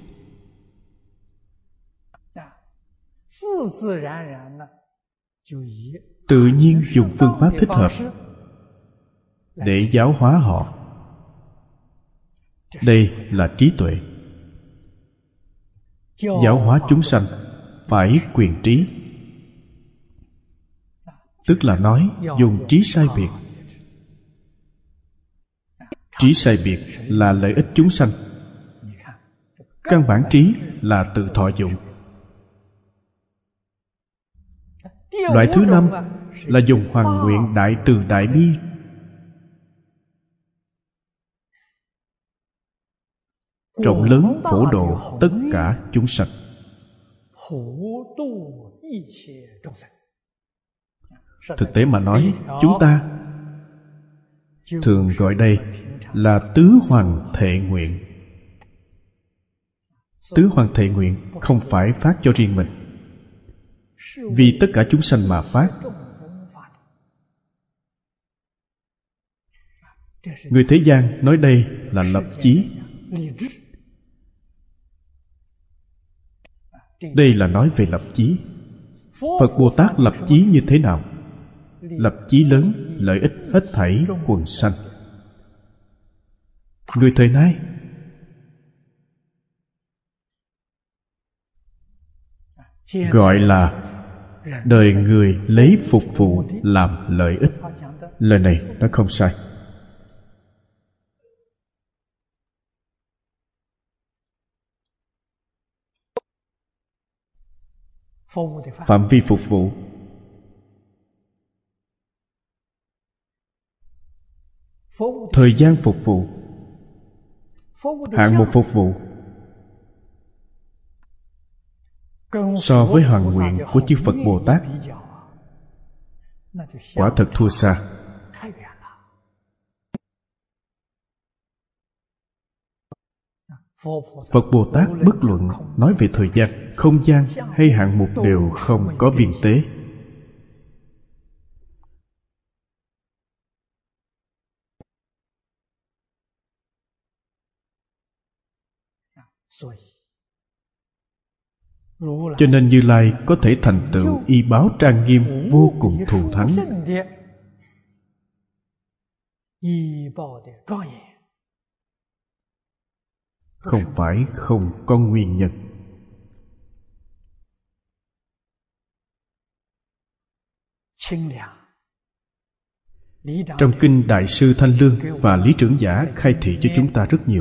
tự nhiên dùng phương pháp thích hợp để giáo hóa họ. Đây là trí tuệ. Giáo hóa chúng sanh phải quyền trí, tức là nói dùng trí sai biệt. Trí sai biệt là lợi ích chúng sanh. Căn bản trí là tự thọ dụng. Loại thứ năm là dùng hoằng nguyện đại từ đại bi. Rộng lớn phổ độ tất cả chúng sanh. Thực tế mà nói, chúng ta thường gọi đây là tứ hoằng thệ nguyện. Tứ hoằng thệ nguyện không phải phát cho riêng mình, vì tất cả chúng sanh mà phát. Người thế gian nói đây là lập chí. Đây là nói về lập chí. Phật Bồ Tát lập chí như thế nào? Lập chí lớn, lợi ích hết thảy quần sanh. Người thời nay gọi là đời người lấy phục vụ làm lợi ích. Lời này nó không sai. Phạm vi phục vụ, thời gian phục vụ, hạng mục phục vụ, so với hoằng nguyện của chư Phật Bồ Tát, quả thật thua xa. Phật Bồ Tát bất luận nói về thời gian, không gian hay hạng mục đều không có biên tế. Cho nên Như Lai có thể thành tựu y báo trang nghiêm vô cùng thù thắng. Không phải không có nguyên nhân. Trong kinh Đại sư Thanh Lương và Lý Trưởng Giả khai thị cho chúng ta rất nhiều.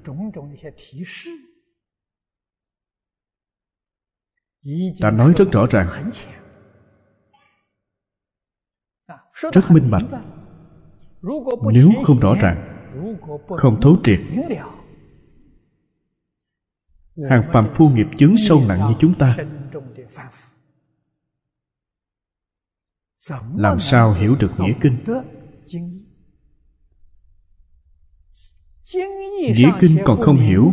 Đã nói rất rõ ràng, rất minh bạch. Nếu không rõ ràng, không thấu triệt, hàng phàm phu nghiệp chướng sâu nặng như chúng ta làm sao hiểu được nghĩa kinh? Nghĩa kinh còn không hiểu,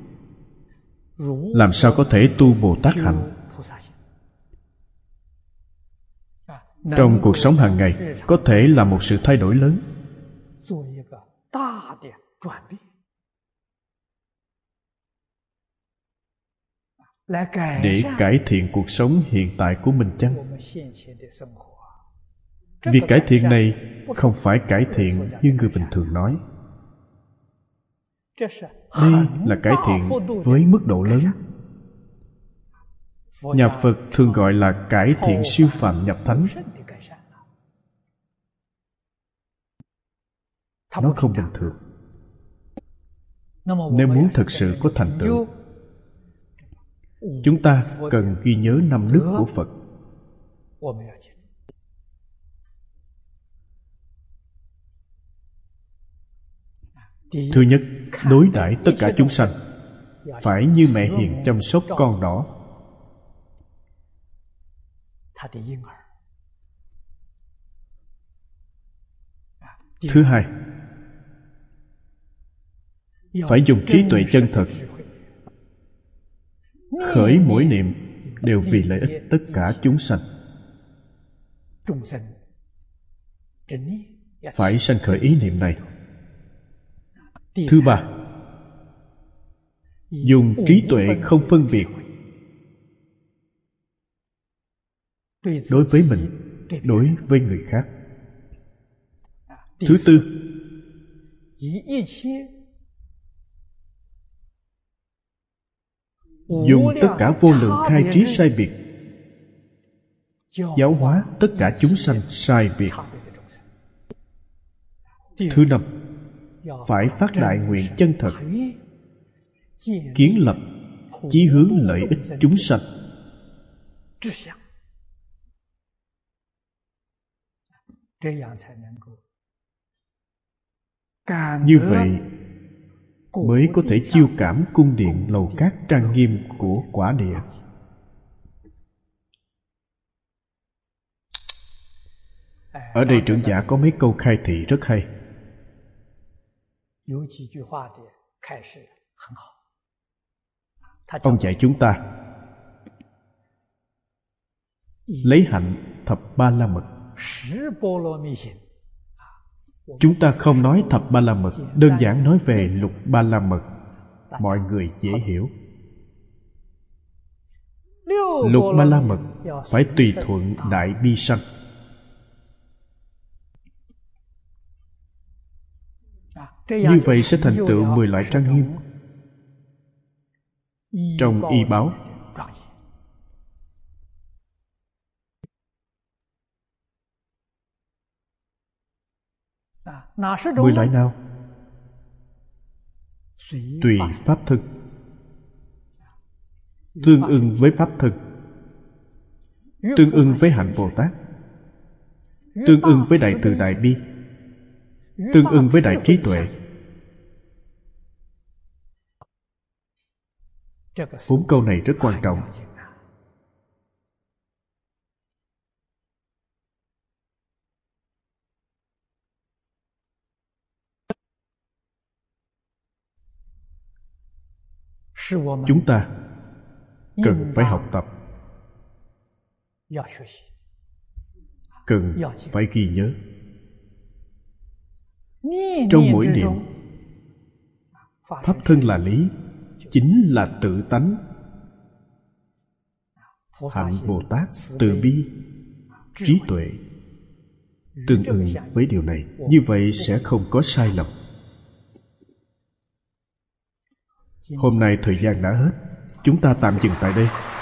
làm sao có thể tu Bồ Tát hạnh? Trong cuộc sống hàng ngày có thể là một sự thay đổi lớn, để cải thiện cuộc sống hiện tại của mình chăng? Việc cải thiện này không phải cải thiện như người bình thường nói. Đây là cải thiện với mức độ lớn. Nhà Phật thường gọi là cải thiện siêu phàm nhập thánh. Nó không bình thường. Nếu muốn thực sự có thành tựu, chúng ta cần ghi nhớ 5 đức của Phật. Thứ nhất, đối đãi tất cả chúng sanh phải như mẹ hiền chăm sóc con đỏ. Thứ hai, phải dùng trí tuệ chân thật, khởi mỗi niệm đều vì lợi ích tất cả chúng sanh. Phải sanh khởi ý niệm này. Thứ ba, dùng trí tuệ không phân biệt đối với mình, đối với người khác. Thứ tư, dùng tất cả vô lượng khai trí sai biệt giáo hóa tất cả chúng sanh sai biệt. Thứ năm, phải phát đại nguyện chân thật, kiến lập chí hướng lợi ích chúng sanh. Như vậy mới có thể chiêu cảm cung điện lầu cát trang nghiêm của quả địa. Ở đây trưởng giả có mấy câu khai thị rất hay. Ông dạy chúng ta lấy hạnh thập ba la mật. Chúng ta không nói thập ba la mật, đơn giản nói về lục ba la mật, mọi người dễ hiểu. Lục ba la mật phải tùy thuận đại bi sanh. Như vậy sẽ thành tựu 10 loại trang nghiêm trong y báo. Mười loại nào? Tùy pháp thân, tương ưng với pháp thân, tương ưng với hạnh Bồ Tát, tương ưng với đại từ đại bi, tương ưng với đại trí tuệ. 4 câu này rất quan trọng. Chúng ta cần phải học tập, cần phải ghi nhớ. Trong mỗi niệm, pháp thân là lý, chính là tự tánh. Hạnh Bồ Tát, từ bi, trí tuệ tương ưng với điều này. Như vậy sẽ không có sai lầm. Hôm nay thời gian đã hết, chúng ta tạm dừng tại đây.